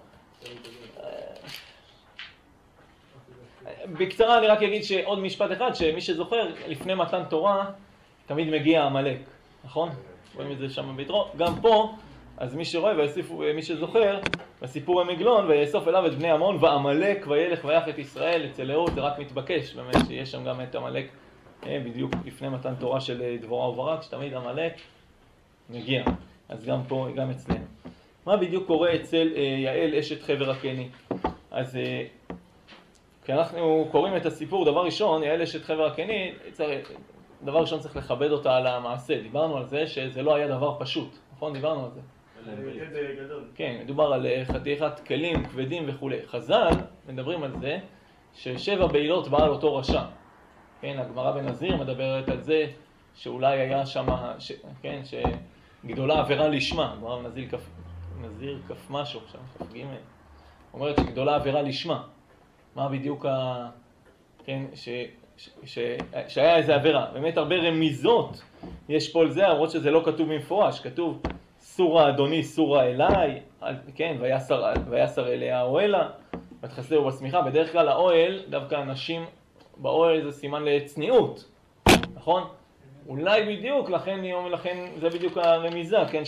בקצרה אני רק אגיד שעוד משפט אחד, שמי שזוכר, לפני מתן תורה, תמיד מגיע עמלק, נכון? רואים את זה שם ביתרו. גם פה, אז מי שרואה ומי שזוכר, בסיפור המגלון, ויאסוף אליו את בני עמון, ועמלק וילך ויח את ישראל אצל אהוד, זה רק מתבקש, באמת שיש שם גם את עמלק, בדיוק לפני מתן תורה של דבורה וברק, שתמיד עמלק מגיע. אז גם פה, גם אצלנו. מה בדיוק קורה אצל יעל אשת חבר הקני? אז כשאנחנו קוראים את הסיפור, דבר ראשון, יעל אשת חבר הקני, דבר ראשון צריך לכבד אותה על המעשה. דיברנו על זה שזה לא היה דבר פשוט, נכון? דיברנו על זה. כן, מדובר על חתיכת כלים כבדים וכו'. חז"ל מדברים על זה ש7 בעילות בא על אותו רשע. כן, הגמרא בנזיר מדברת על זה שאולי היה שם, כן, שגדולה עבירה לשמה. הגמרא בנזיר כף משהו, שם כף ג' אומרת שגדולה עבירה לשמה. מה בדיוק כן, שהיה איזה עבירה. באמת הרבה רמיזות יש פה על זה, למרות שזה לא כתוב במפורש. כתוב סורה אדוני סורה אליי, כן, ויסר אליה אוהלה, ותחסהו בשמיכה. בדרך כלל האוהל, דווקא אנשים באוהל זה סימן לצניעות, נכון? אולי בדיוק, לכן זה בדיוק הרמיזה, כן,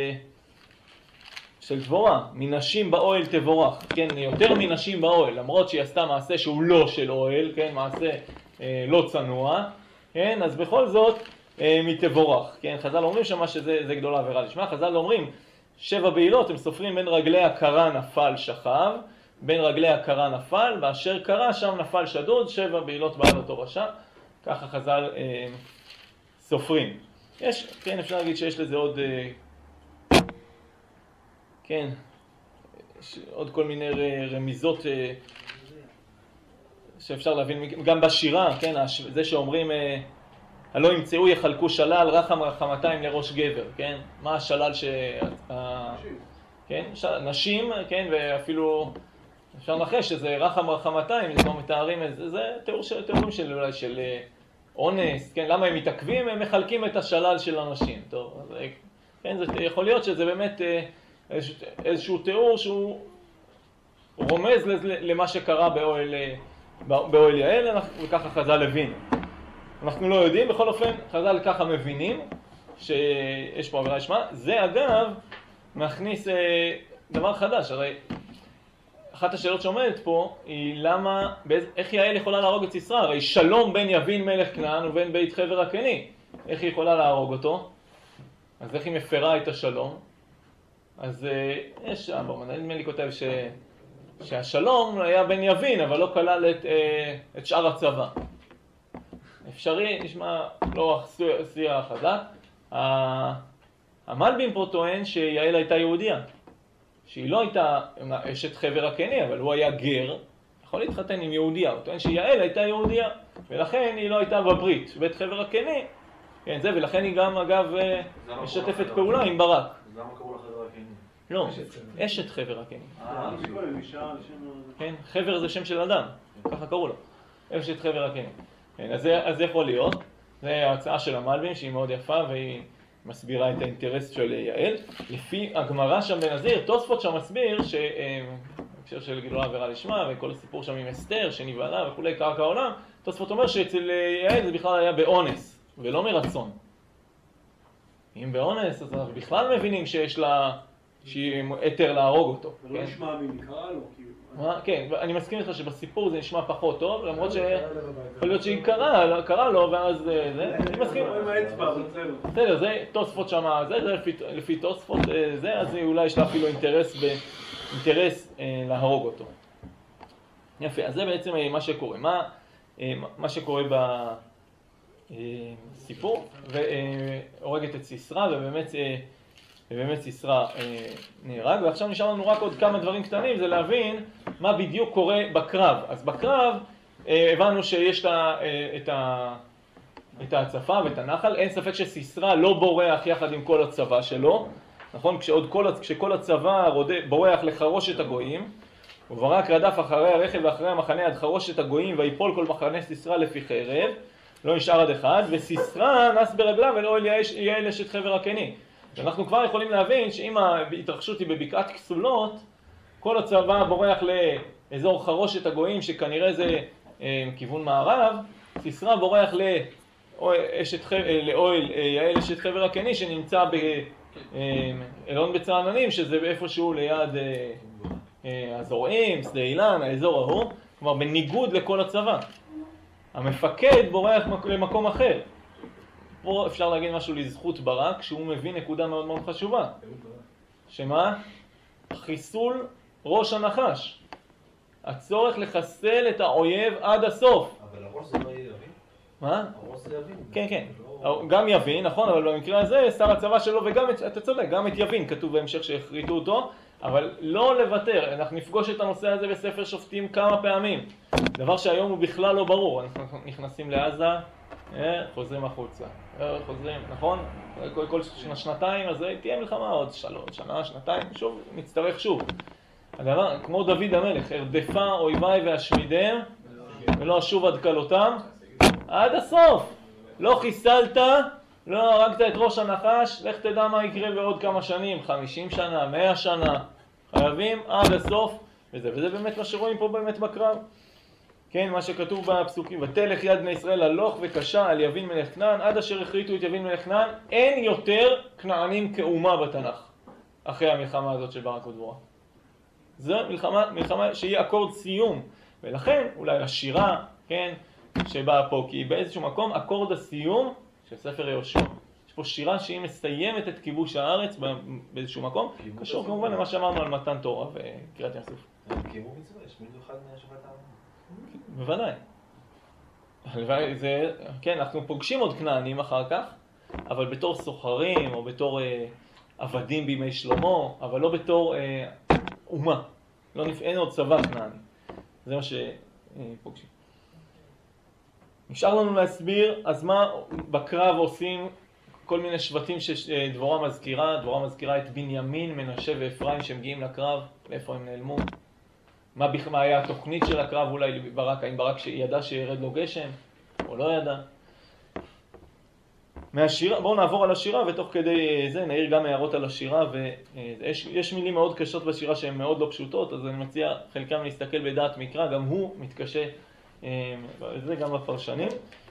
של דבורה. מנשים באוהל תבורך, כן, יותר מנשים באוהל, למרות שהיא עשתה מעשה שהוא לא של אוהל, כן, מעשה לא צנוע, כן, אז בכל זאת מתבורך, כן, חז"ל אומרים שמה שזה גדולה עבירה לשמה. חז"ל אומרים 7 בעילות, הם סופרים בין רגלי הקרה נפל שכב, בין רגלי הקרה נפל, ואשר קרה שם נפל שדוד, 7 בעילות בעל אותו רשע, ככה חז"ל סופרים. יש, כן, אפשר להגיד שיש לזה עוד, כן, עוד כל מיני רמיזות שאפשר להבין, גם בשירה, כן, זה שאומרים, הלא ימצאו יחלקו שלל רחם רחמתיים לראש גבר, כן? מה השלל כן? נשים, כן? ואפילו אפשר לנחש שזה רחם רחמתיים, כמו מתארים את זה, זה תיאורים של אולי של אונס, כן? למה הם מתעכבים? הם מחלקים את השלל של אנשים. טוב, אז, כן, זה יכול להיות שזה באמת איזשהו תיאור שהוא רומז למה שקרה באוהל יעל, וככה חז"ל הבינו. אנחנו לא יודעים, בכל אופן חז"ל ככה מבינים שיש פה עבירה לשמה. זה אגב מכניס דבר חדש, הרי אחת השאלות שעומדת פה היא למה, איך יעל יכולה להרוג את סיסרא? הרי שלום בין יבין מלך כנען ובין בית חבר הקני, איך היא יכולה להרוג אותו? אז איך היא מפרה את השלום? אז יש שם, נדמה לי כותב שהשלום היה בין יבין, אבל לא כלל את שאר הצבא. אפשרי, נשמע לא עשייה חזק. המלבים פה טוען שיעל הייתה יהודיה, שהיא לא הייתה אשת חבר הקני, אבל הוא היה גר, יכול להתחתן עם יהודיה. הוא טוען שיעל הייתה יהודיה, ולכן היא לא הייתה בברית, בית חבר הקני. כן, זה, ולכן היא גם, אגב, משתפת פעולה עם ברק. אז למה קראו לה חבר הקני? לא, אשת חבר הקני. כן, חבר זה שם של אדם, ככה קראו לו. אשת חבר הקני. כן, אז זה יכול להיות. זו ההצעה של המלבים שהיא מאוד יפה והיא מסבירה את האינטרס של יעל. לפי הגמרא שם בנזיר, תוספות שם מסביר בהקשר של גילוי עבירה לשמה וכל הסיפור שם עם אסתר שנבהלה וכולי קרקע העולם, תוספות אומר שאצל יעל זה בכלל היה באונס ולא מרצון. אם באונס אז אנחנו בכלל מבינים שיש לה, שהיא יתר להרוג אותו. ולא נשמע מי נקרא לו, כאילו. כן, אני מסכים איתך שבסיפור זה נשמע פחות טוב, למרות שיכול להיות שהיא קראה לו, ואז זה, אני מסכים. עם האצבע, בסדר, זה תוספות שם, זה לפי תוספות, זה, אז אולי יש לה אפילו אינטרס להרוג אותו. יפה, אז זה בעצם מה שקורה. מה שקורה בסיפור, והורגת את סיסרא, ובאמת סיסרא נהרג, ועכשיו נשאר לנו רק עוד כמה דברים קטנים, זה להבין מה בדיוק קורה בקרב. אז בקרב הבנו שיש את ההצפה ואת הנחל, אין ספק שסיסרא לא בורח יחד עם כל הצבא שלו, נכון? כשכל הצבא בורח לחרוש את הגויים, וברק רדף אחרי הרכב ואחרי המחנה עד חרוש את הגויים, ויפול כל מחנה סיסרא לפי חרב, לא נשאר עד אחד, וסיסרא נס ברגליו אל אוהל יעל אשת חבר הקני. אנחנו כבר יכולים להבין שאם ההתרחשות היא בבקעת כסולות, כל הצבא בורח לאזור חרושת הגויים, שכנראה זה כיוון מערב, סיסרא בורח לאוהל יעל אשת חבר הקני, שנמצא באלון בצעננים, שזה איפשהו ליד הזורעים, שדה אילן, האזור ההוא, כלומר בניגוד לכל הצבא. המפקד בורח למקום אחר. פה אפשר להגיד משהו לזכות ברק, שהוא מבין נקודה מאוד מאוד חשובה. שמה? חיסול ראש הנחש. הצורך לחסל את האויב עד הסוף. אבל הראש זה לא יבין? מה? הראש זה יבין? כן, כן. גם יבין, נכון, אבל במקרה הזה שר הצבא שלו, וגם, אתה צודק, גם את יבין, כתוב בהמשך שהחריטו אותו, אבל לא לוותר. אנחנו נפגוש את הנושא הזה בספר שופטים כמה פעמים. דבר שהיום הוא בכלל לא ברור. אנחנו נכנסים לעזה, חוזרים החוצה. חוזרים, נכון? כל שנתיים, אז תהיה מלחמה עוד 3 שנה, שנתיים, שוב, נצטרך שוב. הדבר, כמו דוד המלך, הרדפה אויביי ואשמידם, ולא אשוב עד כלותם, עד הסוף. לא חיסלת, לא הרגת את ראש הנחש, לך תדע מה יקרה בעוד כמה שנים, 50 שנה, 100 שנה. חייבים עד הסוף, וזה באמת מה שרואים פה באמת בקרב. כן, מה שכתוב בפסוקים, ותלך יד בני ישראל הלוך וקשה על יבין מלך כנען, עד אשר החריטו את יבין מלך כנען, אין יותר כנענים כאומה בתנ"ך, אחרי המלחמה הזאת של ברק ודבורה. זו מלחמה שהיא אקורד סיום, ולכן אולי השירה, כן, שבאה פה, כי באיזשהו מקום אקורד הסיום של ספר יהושע. יש פה שירה שהיא מסיימת את כיבוש הארץ באיזשהו מקום, קשור כמובן למה שאמרנו על מתן תורה וקריאת ים סוף. קיימו מצווה, יש מישהו אחד מהשבת העם. בוודאי. זה, כן, אנחנו פוגשים עוד כנענים אחר כך, אבל בתור סוחרים או בתור עבדים בימי שלמה, אבל לא בתור אומה. אין עוד צבא כנעני. זה מה שפוגשים. נשאר לנו להסביר, אז מה בקרב עושים כל מיני שבטים שדבורה מזכירה? דבורה מזכירה את בנימין, מנשה ואפרים שמגיעים לקרב, לאיפה הם נעלמו? מה היה התוכנית של הקרב אולי ברק? האם ברק ידע שירד לו גשם או לא ידע? מהשירה, בואו נעבור על השירה ותוך כדי זה נעיר גם הערות על השירה, ויש מילים מאוד קשות בשירה שהן מאוד לא פשוטות, אז אני מציע חלקם להסתכל בדעת מקרא, גם הוא מתקשה, זה גם בפרשנים.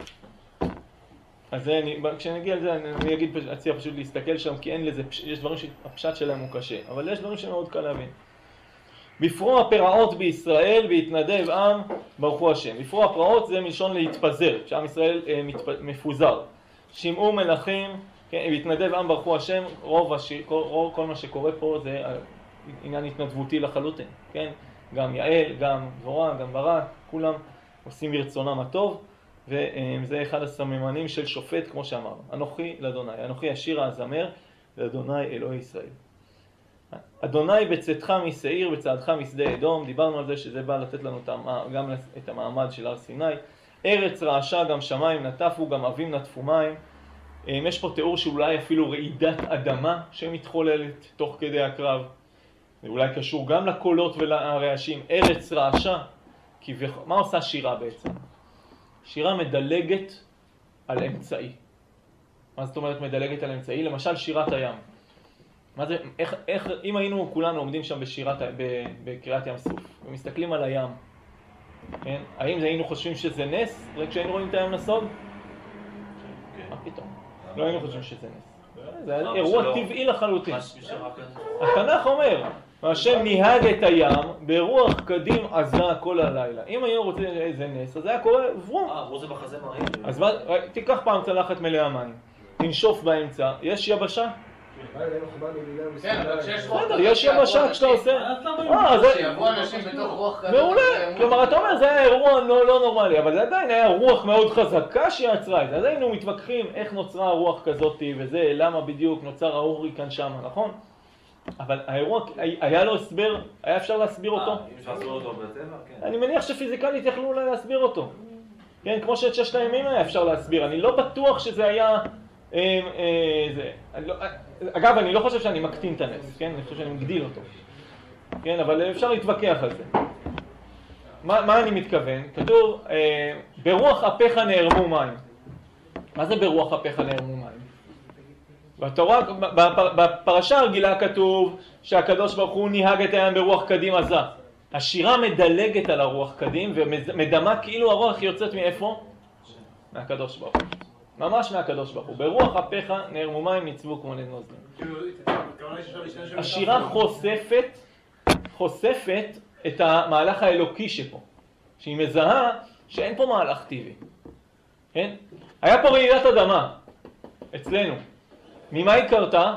אז כשנגיע לזה אני אציע פשוט להסתכל שם, כי אין לזה, יש דברים שהפשט שלהם הוא קשה, אבל יש דברים שמאוד קל להבין. בפרוע הפרעות בישראל והתנדב עם ברכו השם. בפרוע הפרעות זה מלשון להתפזר, שעם ישראל מפוזר. שמעו מלכים, כן, והתנדב עם ברכו השם, כל מה שקורה פה זה עניין התנדבותי לחלוטין, כן? גם יעל, גם דבורה, גם ברק, כולם עושים מרצונם הטוב, וזה אחד הסממנים של שופט, כמו שאמרנו. אנוכי לאדוני, אנוכי השיר הזמר, לאדוני אלוהי ישראל. אדוני בצאתך משעיר, בצעדך משדה אדום, דיברנו על זה שזה בא לתת לנו גם את המעמד של הר סיני. ארץ רעשה, גם שמיים נטפו, גם אבים נטפו מים. יש פה תיאור שאולי אפילו רעידת אדמה שמתחוללת תוך כדי הקרב. זה אולי קשור גם לקולות ולרעשים. ארץ רעשה, מה עושה שירה בעצם? שירה מדלגת על אמצעי. מה זאת אומרת מדלגת על אמצעי? למשל שירת הים. מה זה, איך, אם היינו כולנו עומדים שם בקריאת ים סוף ומסתכלים על הים, כן? האם היינו חושבים שזה נס רק כשהיינו רואים את הים נסוג? מה פתאום? לא היינו חושבים שזה נס. זה אירוע טבעי לחלוטין. התנ"ך אומר, השם ניהג את הים ברוח קדים עזה כל הלילה. אם היינו רוצים איזה נס, אז זה היה קורה ורום. זה בחזה מראים. אז תיקח פעם צלחת מלאה מים, תנשוף באמצע, יש יבשה? יש יבשה כשאתה עושה. שיבוא אנשים בתוך רוח כזאת. מעולה. כלומר, אתה אומר, זה היה אירוע לא נורמלי, אבל זה עדיין היה רוח מאוד חזקה שיצרה את זה. אז היינו מתווכחים איך נוצרה הרוח כזאת וזה, למה בדיוק נוצר ההוריקן שם, נכון? אבל האירוע, היה לו הסבר, היה אפשר להסביר אותו. אם אפשר להסביר אותו בטבע, כן. אני מניח שפיזיקלית יכלו אולי להסביר אותו. כן, כמו שאת 6 הימים היה אפשר להסביר. אני לא בטוח שזה היה... אגב, אני לא חושב שאני מקטין את הנס, כן? אני חושב שאני מגדיל אותו. כן, אבל אפשר להתווכח על זה. מה אני מתכוון? כתוב, ברוח אפיך נערמו מים. מה זה ברוח אפיך נערמו מים? בתורה, בפרשה הרגילה כתוב שהקדוש ברוך הוא ניהג את הים ברוח קדים עזה. השירה מדלגת על הרוח קדים ומדמה כאילו הרוח יוצאת מאיפה? מהקדוש ברוך הוא. ממש מהקדוש ברוך הוא. ברוח אפיך נערמו מים ניצבו כמו נוזלים. השירה חושפת את המהלך האלוקי שפה. שהיא מזהה שאין פה מהלך טבעי. כן? היה פה רעידת אדמה אצלנו. ממה היא קרתה?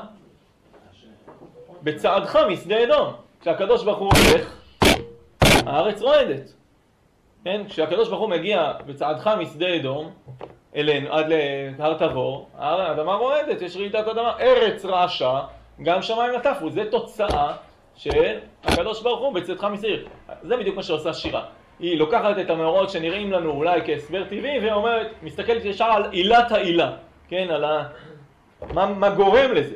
בצעדך משדה אדום. כשהקדוש ברוך הוא הולך, הארץ רועדת. כן? כשהקדוש ברוך הוא מגיע בצעדך משדה אדום, אלינו, עד להר תבור, האדמה רועדת, יש רעידת אדמה, ארץ רעשה, גם שמיים נטפו. זה תוצאה של הקדוש ברוך הוא בצאתך מסעיר. זה בדיוק מה שעושה שירה. היא לוקחת את המאורעות שנראים לנו אולי כהסבר טבעי, ואומרת, מסתכלת ישר על עילת העילה, כן? על מה גורם לזה.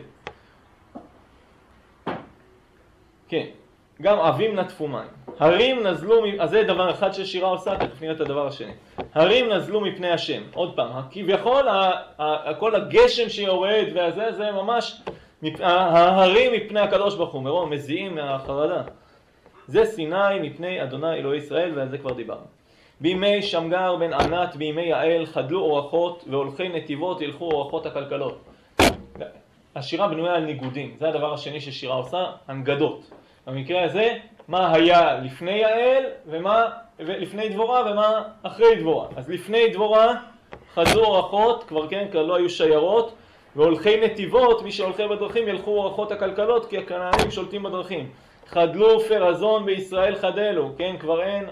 כן, גם אבים נטפו מים. הרים נזלו, אז זה דבר אחד ששירה עושה, תכף נראה את הדבר השני. הרים נזלו מפני השם. עוד פעם, כביכול כל הגשם שיורד והזה, זה ממש ההרים מפני הקדוש ברוך הוא, מרוב מזיעים מהחרדה. זה סיני מפני אדוני אלוהי ישראל, ועל זה כבר דיברנו. בימי שמגר בן ענת, בימי יעל, חדלו אורחות, והולכי נתיבות ילכו אורחות הכלכלות. השירה בנויה על ניגודים, זה הדבר השני ששירה עושה, הנגדות. במקרה הזה, מה היה לפני יעל, לפני דבורה, ומה אחרי דבורה. אז לפני דבורה, חדלו אורחות, כבר כן, כבר לא היו שיירות, והולכי נתיבות, מי שהולכי בדרכים ילכו אורחות הכלכלות, כי הכנענים שולטים בדרכים. חדלו פרזון בישראל חדלו, כן, כבר אין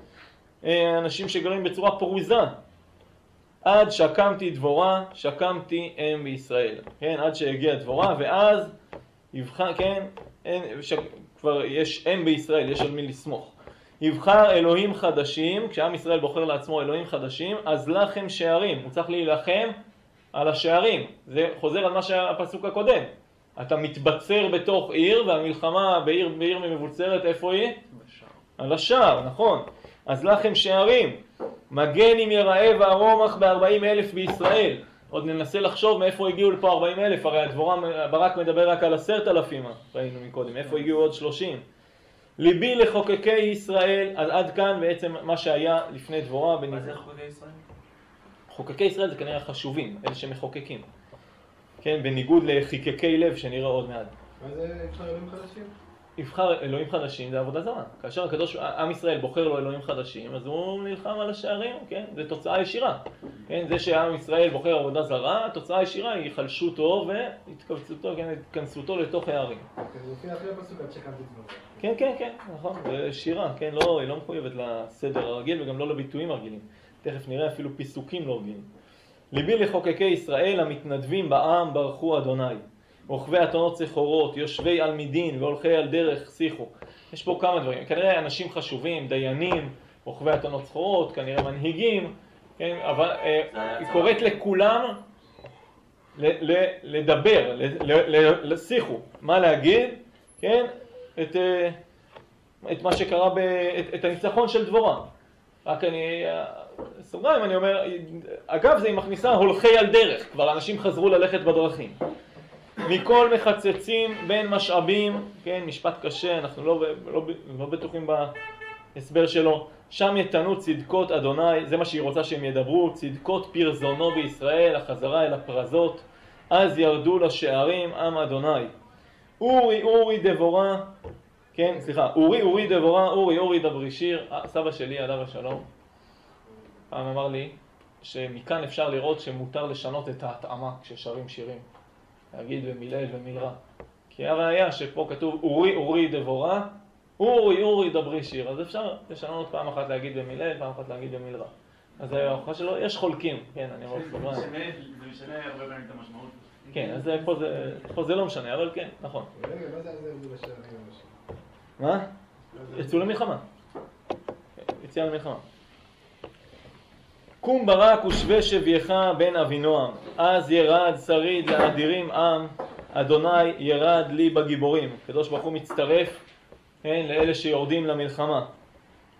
אנשים שגרים בצורה פרוזה. עד שקמתי דבורה, שקמתי אם בישראל. כן, עד שהגיע דבורה, ואז יבחר, כן, כבר יש אם בישראל, יש על מי לסמוך. יבחר אלוהים חדשים, כשעם ישראל בוחר לעצמו אלוהים חדשים, אז לכם שערים. הוא צריך להילחם על השערים. זה חוזר על מה שהפסוק הקודם. אתה מתבצר בתוך עיר, והמלחמה בעיר מבוצרת, איפה היא? בשער. על השער, נכון. אז לכם שערים. מגן אם יראה והרומח ב40,000 בישראל. עוד ננסה לחשוב מאיפה הגיעו לפה 40,000, הרי הדבורה ברק מדבר רק על 10,000, ראינו מקודם, איפה הגיעו עוד 30. ליבי לחוקקי ישראל, אז עד כאן בעצם מה שהיה לפני דבורה. מה זה חוקקי ישראל? חוקקי ישראל זה כנראה חשובים, אלה שמחוקקים. כן, בניגוד לחיקקי לב שנראה עוד מעט. מה זה יבחר אלוהים חדשים? יבחר אלוהים חדשים זה עבודה זרה. כאשר הקדוש, עם ישראל בוחר לו אלוהים חדשים, אז הוא נלחם על השערים, כן? זה תוצאה ישירה. כן? זה שעם ישראל בוחר עבודה זרה, התוצאה הישירה היא חלשותו והתכנסותו, כן? התכנסותו לתוך הערים. זה מופיע אחרי הפסוק עד שקמתי דבורה. כן, כן, כן, נכון. זה שירה, כן? לא, היא לא מחויבת לסדר הרגיל וגם לא לביטויים הרגילים. תכף נראה אפילו פיסוקים לא רגילים. ליבי לחוקקי ישראל המתנדבים בעם ברכו אדוני. רוכבי אתונות סחורות, יושבי על מדין והולכי על דרך שיחו. יש פה כמה דברים. כנראה אנשים חשובים, דיינים, רוכבי אתונות סחורות, כנראה מנהיגים, כן? אבל היא קוראת לכולם לדבר, לשיחו. מה להגיד? כן? את מה שקרה, את הניצחון של דבורה. רק סוגריים, אני אומר, אגב זה היא מכניסה הולכי על דרך, כבר אנשים חזרו ללכת בדרכים. מכל מחצצים בין משאבים, כן, משפט קשה, אנחנו לא בטוחים בהסבר שלו. שם יתנו צדקות אדוני, זה מה שהיא רוצה שהם ידברו, צדקות פרזונו בישראל, החזרה אל הפרזות. אז ירדו לשערים עם אדוני. אורי דבורה, כן, סליחה, אורי דבורה, אורי דברי שיר. סבא שלי עליו השלום פעם אמר לי שמכאן אפשר לראות שמותר לשנות את ההתאמה כששרים שירים, להגיד במילל ומילרע. כי הראיה שפה כתוב אורי דבורה, אורי דברי שיר, אז אפשר לשנות פעם אחת להגיד במילל, פעם אחת להגיד במילרע. אז ההוכחה שלו, יש חולקים, כן, אני רואה סוגריים. זה משנה הרבה פעמים את המשמעות. כן, אז פה זה לא משנה, אבל כן, נכון. רגע, מה זה ירדו לשערים למשל? מה? יצאו למלחמה. יציאה למלחמה. קום ברק ושווה שבייך בן אבינועם, אז ירד שריד לאדירים עם, אדוני ירד לי בגיבורים. הקדוש ברוך הוא מצטרף, כן, לאלה שיורדים למלחמה.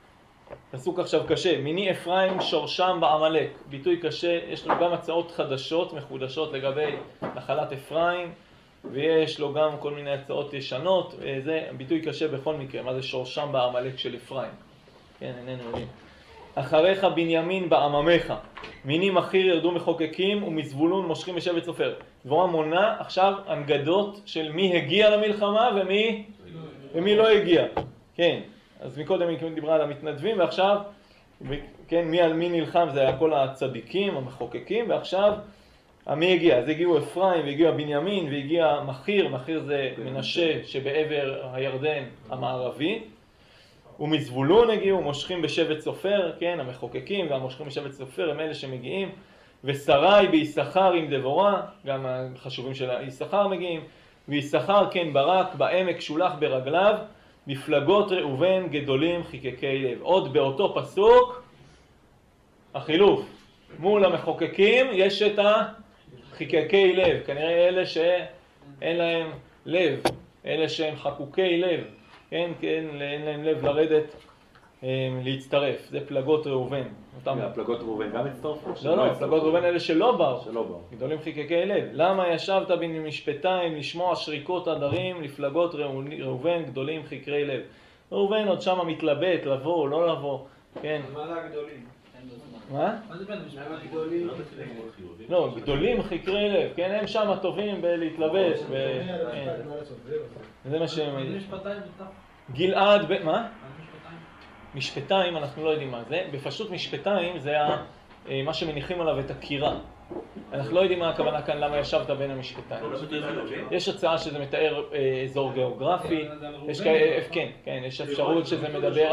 פסוק עכשיו קשה, מיני אפרים שורשם בעמלק, ביטוי קשה, יש לו גם הצעות חדשות, מחודשות לגבי נחלת אפרים, ויש לו גם כל מיני הצעות ישנות, זה ביטוי קשה בכל מקרה, מה זה שורשם בעמלק של אפרים, כן, איננו יודעים. אחריך בנימין בעממך, מיני מחיר ירדו מחוקקים ומזבולון מושכים בשבט סופר. דבורה מונה עכשיו הנגדות של מי הגיע למלחמה ומי לא הגיע, כן. אז מקודם היא דיברה על המתנדבים, ועכשיו, כן, מי על מי נלחם זה היה כל הצדיקים, המחוקקים, ועכשיו, מי הגיע? אז הגיעו אפרים, והגיע בנימין, והגיע מחיר, מחיר זה מנשה שבעבר הירדן המערבי, ומזבולון הגיעו, מושכים בשבט סופר, כן, המחוקקים והמושכים בשבט סופר הם אלה שמגיעים, ושרי ביששכר עם דבורה, גם החשובים של יששכר מגיעים, ויששכר כן ברק, בעמק שולח ברגליו, מפלגות ראובן גדולים חיקקי לב. עוד באותו פסוק, החילוף. מול המחוקקים יש את החיקקי לב. כנראה אלה שאין להם לב, אלה שהם חקוקי לב. כן, אין להם לב לרדת, להצטרף. זה פלגות ראובן. הפלגות ראובן גם הצטרפו? לא, פלגות ראובן אלה שלא באו. גדולים חיקקי לב. למה ישבת במשפטיים לשמוע שריקות הדרים לפלגות ראובן גדולים חיקרי לב? ראובן עוד שמה מתלבט, לבוא או לא לבוא. כן. מה זה הגדולים? מה? מה זה בין מה הגדולים? לא, גדולים חיקרי לב. כן, הם שמה טובים בלהתלבט. זה מה שהם... משפטיים בטח. גלעד, מה? משפטיים, אנחנו לא יודעים מה זה. בפשוט משפטיים זה מה שמניחים עליו את הקירה. אנחנו לא יודעים מה הכוונה כאן, למה ישבת בין המשפטיים. יש הצעה שזה מתאר אזור גיאוגרפי. כן, יש אפשרות שזה מדבר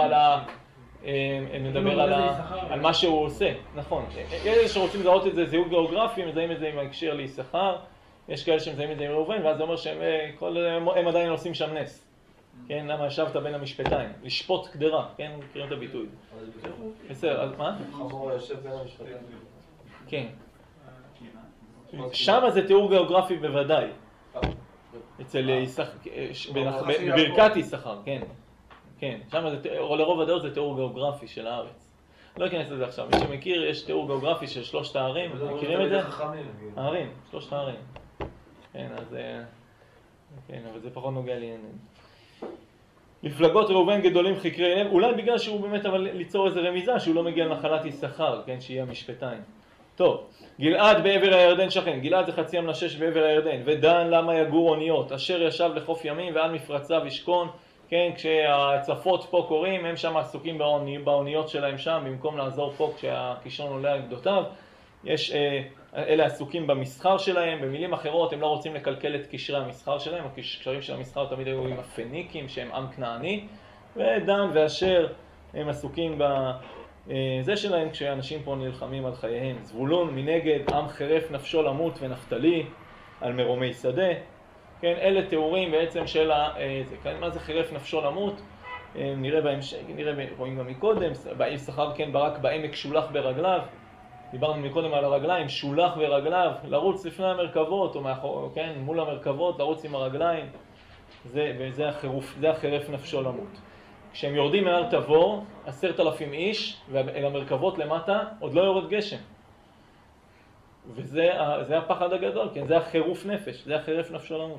על מה שהוא עושה. נכון. יש שרוצים לזהות את זה זהות גיאוגרפי, מזהים את זה עם ההקשר ליששכר. יש כאלה שמזהים את זה עם ראובן, ואז זה אומר שהם עדיין עושים שם נס. כן, למה ישבת בין המשפטיים? לשפוט קדרה, כן, מכירים את הביטוי. בסדר, אז מה? חמור יושב בין המשפטיים. כן. שם זה תיאור גיאוגרפי בוודאי. אצל בברכת יששכר, כן. כן, שם זה, לרוב הדעות זה תיאור גיאוגרפי של הארץ. לא אכנס לזה עכשיו. מי שמכיר, יש תיאור גיאוגרפי של 3 הערים. מכירים את זה? הערים, 3 הערים. כן, אז... כן, אבל זה פחות נוגע לעניינים. מפלגות ראובן גדולים חיקרי לב, אולי בגלל שהוא באמת אבל ליצור איזה רמיזה שהוא לא מגיע לנחלת יששכר, כן, שיהיה המשפטיים. טוב, גלעד בעבר הירדן שכן, גלעד זה חצי המנשש בעבר הירדן, ודן למה יגור אוניות, אשר ישב לחוף ימים ועל מפרציו ישכון, כן, כשהצפות פה קורים, הם שם עסוקים באוניות שלהם שם, במקום לעזור פה כשהקישון עולה על גדותיו, יש, אלה עסוקים במסחר שלהם, במילים אחרות הם לא רוצים לקלקל את קשרי המסחר שלהם, הקשרים של המסחר תמיד היו עם הפניקים שהם עם כנעני, ודן ואשר הם עסוקים בזה שלהם כשאנשים פה נלחמים על חייהם. זבולון מנגד, עם חרף נפשו למות ונפתלי על מרומי שדה, כן, אלה תיאורים בעצם של כן, מה זה חרף נפשו למות, נראה בהמשך, רואים גם מקודם, יששכר כן ברק בעמק שולח ברגליו, דיברנו מקודם על הרגליים, שולח ברגליו, לרוץ לפני המרכבות, או מאחור, כן, מול המרכבות, לרוץ עם הרגליים, וזה החרף נפשו למות. כשהם יורדים מהר תבור, 10,000 איש, ואל המרכבות למטה עוד לא יורד גשם. וזה הפחד הגדול, כן, זה החירוף נפש, זה החרף נפשו למות.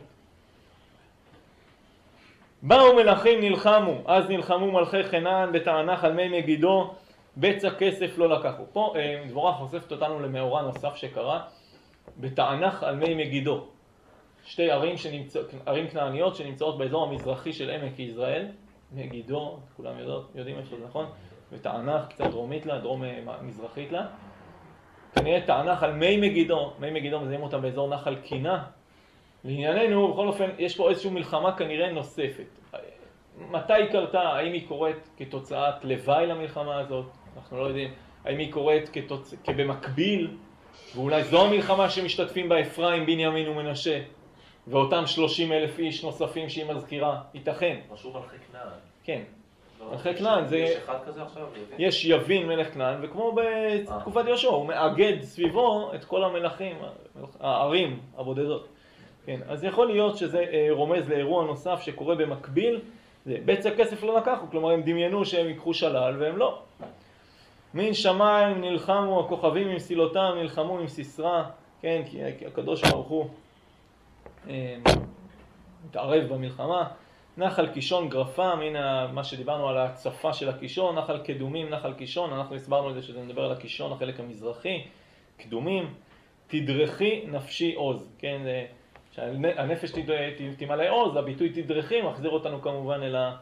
באו מלכים נלחמו, אז נלחמו מלכי חנן בתענך על מי מגידו, בצע כסף לא לקחו. פה דבורה חושפת אותנו למאורע נוסף שקרה, בתענך על מי מגידו. 2 ערים כנעניות שנמצאות באזור המזרחי של עמק יזרעאל, מגידו, כולם יודעים איפה זה נכון? בתענך קצת דרומית לה, דרום מזרחית לה. כנראה תענך על מי מגידו, מי מגידו מזהים אותם באזור נחל קינה. לענייננו, בכל אופן, יש פה איזושהי מלחמה כנראה נוספת. מתי היא קרתה? האם היא קורית כתוצאת לוואי למלחמה הזאת? אנחנו לא יודעים. האם היא קורית כבמקביל? ואולי זו המלחמה שמשתתפים בה אפרים, בנימין ומנשה, ואותם 30,000 איש נוספים שהיא מזכירה. ייתכן. משהו מלכי כנען. כן. מלכי כנען זה... יש אחד כזה עכשיו? יש יבין מלך כנען, וכמו בתקופת יהושע, הוא מאגד סביבו את כל המלכים, הערים הבודדות. כן, אז יכול להיות שזה רומז לאירוע נוסף שקורה במקביל בצע כסף לא לקחו, כלומר הם דמיינו שהם ייקחו שלל והם לא. מן שמיים נלחמו הכוכבים עם סילותם, נלחמו עם סיסרא, כן, כי הקדוש ברוך הוא מתערב במלחמה. נחל קישון גרפה, מן מה שדיברנו על הצפה של הקישון, נחל קדומים, נחל קישון, אנחנו הסברנו את זה שזה מדבר על הקישון, החלק המזרחי, קדומים. תדרכי נפשי עוז, כן, שהנפש תמלא עוז, הביטוי תדרכי מחזיר אותנו כמובן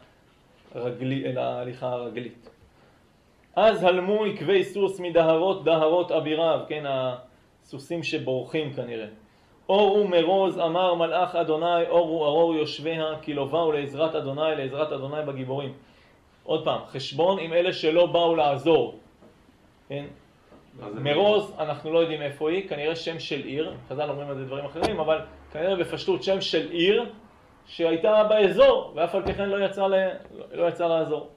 אל ההליכה הרגלית. אז הלמו עקבי סוס מדהרות דהרות אביריו, כן, הסוסים שבורחים כנראה. אורו מרוז אמר מלאך אדוני, אורו ארור יושביה, כי לא באו לעזרת אדוני, לעזרת אדוני בגיבורים. עוד פעם, חשבון עם אלה שלא באו לעזור. כן? מרוז, אנחנו לא יודעים איפה היא, כנראה שם של עיר, חז"ל אומרים על זה דברים אחרים, אבל כנראה בפשטות שם של עיר שהייתה באזור, ואף על פי כן לא יצא לעזור.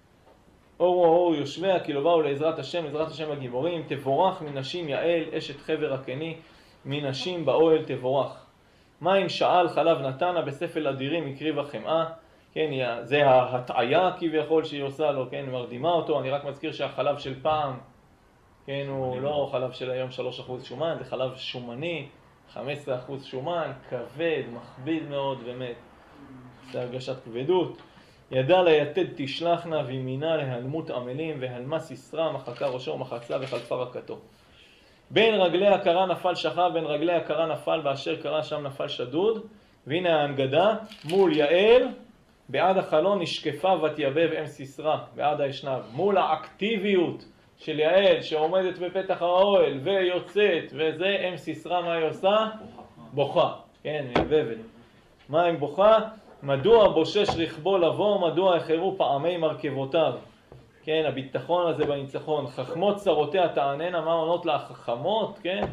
אורו ארור יושביה, כי לא באו לעזרת השם, לעזרת השם בגיבורים. תבורך מנשים יעל, אשת חבר הקני, מנשים באוהל תבורך. מים שאל חלב נתנה, בספל אדירים הקריבה חמאה. כן, זה ההטעיה כביכול שהיא עושה לו, כן, מרדימה אותו. אני רק מזכיר שהחלב של פעם, כן, הוא לא חלב של היום 3% שומן, זה חלב שומני, 15% שומן, כבד, מכביד מאוד ומת. זה הרגשת כבדות. ידע ליתד תשלחנה וימינה להלמות עמלים, והלמה סיסרא, מחקה ראשו ומחצה וחלפה רקתו. בין רגלי הקרה נפל שכב, בין רגלי הקרה נפל, ואשר קרה שם נפל שדוד. והנה ההנגדה, מול יעל, בעד החלון נשקפה ותייבב אם סיסרא, בעד האשנב. מול האקטיביות של יעל שעומדת בפתח האוהל ויוצאת, וזה אם סיסרא מה היא עושה? בוכה, כן, מייבבת. מה עם בוכה? מדוע בושש רכבו לבוא, מדוע החרו פעמי מרכבותיו. כן, הביטחון הזה בניצחון. חכמות צרותיה תעננה, מה עונות לה החכמות, כן?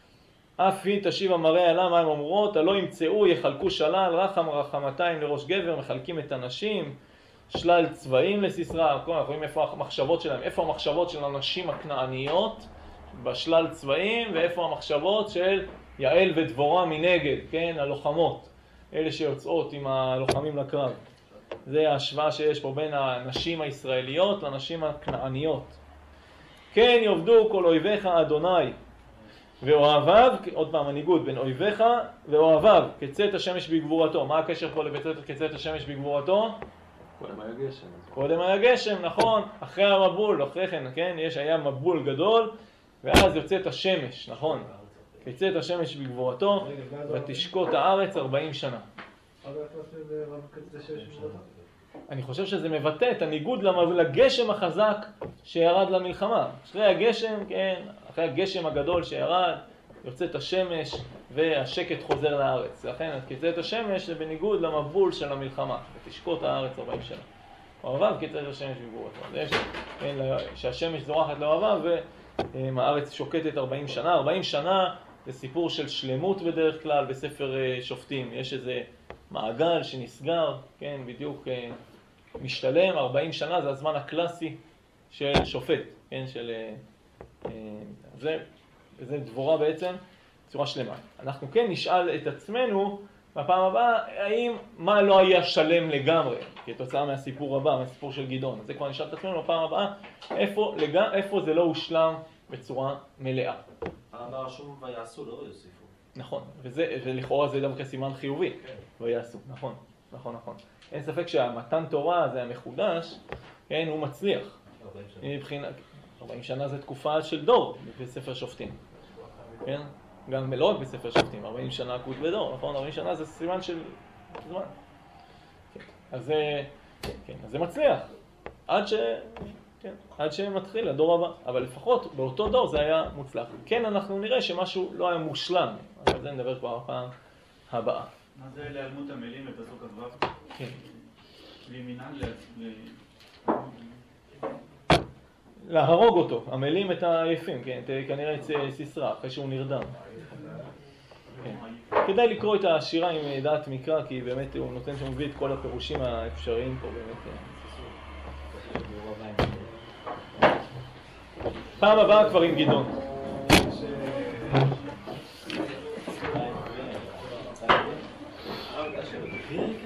אף היא תשיב המראה עלה, מה הן אומרות? הלא ימצאו, יחלקו שלל, רחם רחמתיים לראש גבר, מחלקים את הנשים, שלל צבעים לסיסרא. אנחנו רואים איפה המחשבות שלהם, איפה המחשבות של הנשים הכנעניות בשלל צבעים, ואיפה המחשבות של יעל ודבורה מנגד, כן, הלוחמות, אלה שיוצאות עם הלוחמים לקרב. זה ההשוואה שיש פה בין הנשים הישראליות לנשים הכנעניות. כן יעבדו כל אויביך אדוני ואוהביו, עוד פעם הניגוד בין אויביך ואוהביו, כצאת השמש בגבורתו. מה הקשר פה לכצאת השמש בגבורתו? קודם היה גשם. קודם היה גשם, נכון, אחרי המבול, אחרי כן, כן, היה מבול גדול, ואז יוצאת השמש, נכון. כצאת השמש בגבורתו, ותשקוט הארץ 40 שנה. אני חושב שזה מבטא את הניגוד לגשם החזק שירד למלחמה. אחרי הגשם, כן, אחרי הגשם הגדול שירד, יוצאת השמש והשקט חוזר לארץ. לכן, כצאת השמש זה בניגוד למבול של המלחמה, ותשקוט הארץ 40 שנה. אוהביו כצאת השמש בגבורתו. זה כן, שהשמש זורחת לאוהביו והארץ שוקטת 40 שנה. 40 שנה זה סיפור של שלמות בדרך כלל בספר שופטים. יש איזה מעגל שנסגר, כן, בדיוק משתלם. 40 שנה זה הזמן הקלאסי של שופט, כן, של זה דבורה בעצם בצורה שלמה. אנחנו כן נשאל את עצמנו בפעם הבאה, האם מה לא היה שלם לגמרי, כתוצאה מהסיפור הבא, מהסיפור של גדעון. זה כבר נשאל את עצמנו בפעם הבאה, איפה זה לא הושלם בצורה מלאה. הרב רשום ויעשו, לא יוסיפו. נכון, ולכאורה זה דווקא סימן חיובי, ויעשו, נכון. אין ספק שהמתן תורה זה המחודש, כן, הוא מצליח. 40 שנה זה תקופה של דור בספר שופטים, כן? גם לא רק בספר שופטים, 40 שנה עקות בדור, נכון? 40 שנה זה סימן של זמן. אז זה מצליח, עד שמתחיל הדור הבא, אבל לפחות באותו דור זה היה מוצלח. כן, אנחנו נראה שמשהו לא היה מושלם, אבל זה נדבר כבר הפעם הבאה. מה זה להלמות המילים בפסוק כ"ו? כן. לימינן להרוג אותו, המלים את העייפים, כן, כנראה את סיסרא, אחרי שהוא נרדם. כן. כדאי לקרוא את השירה עם דעת מקרא, כי באמת הוא נותן שמביא את כל הפירושים האפשריים פה, באמת. פעם הבאה כבר עם גדעון. כן.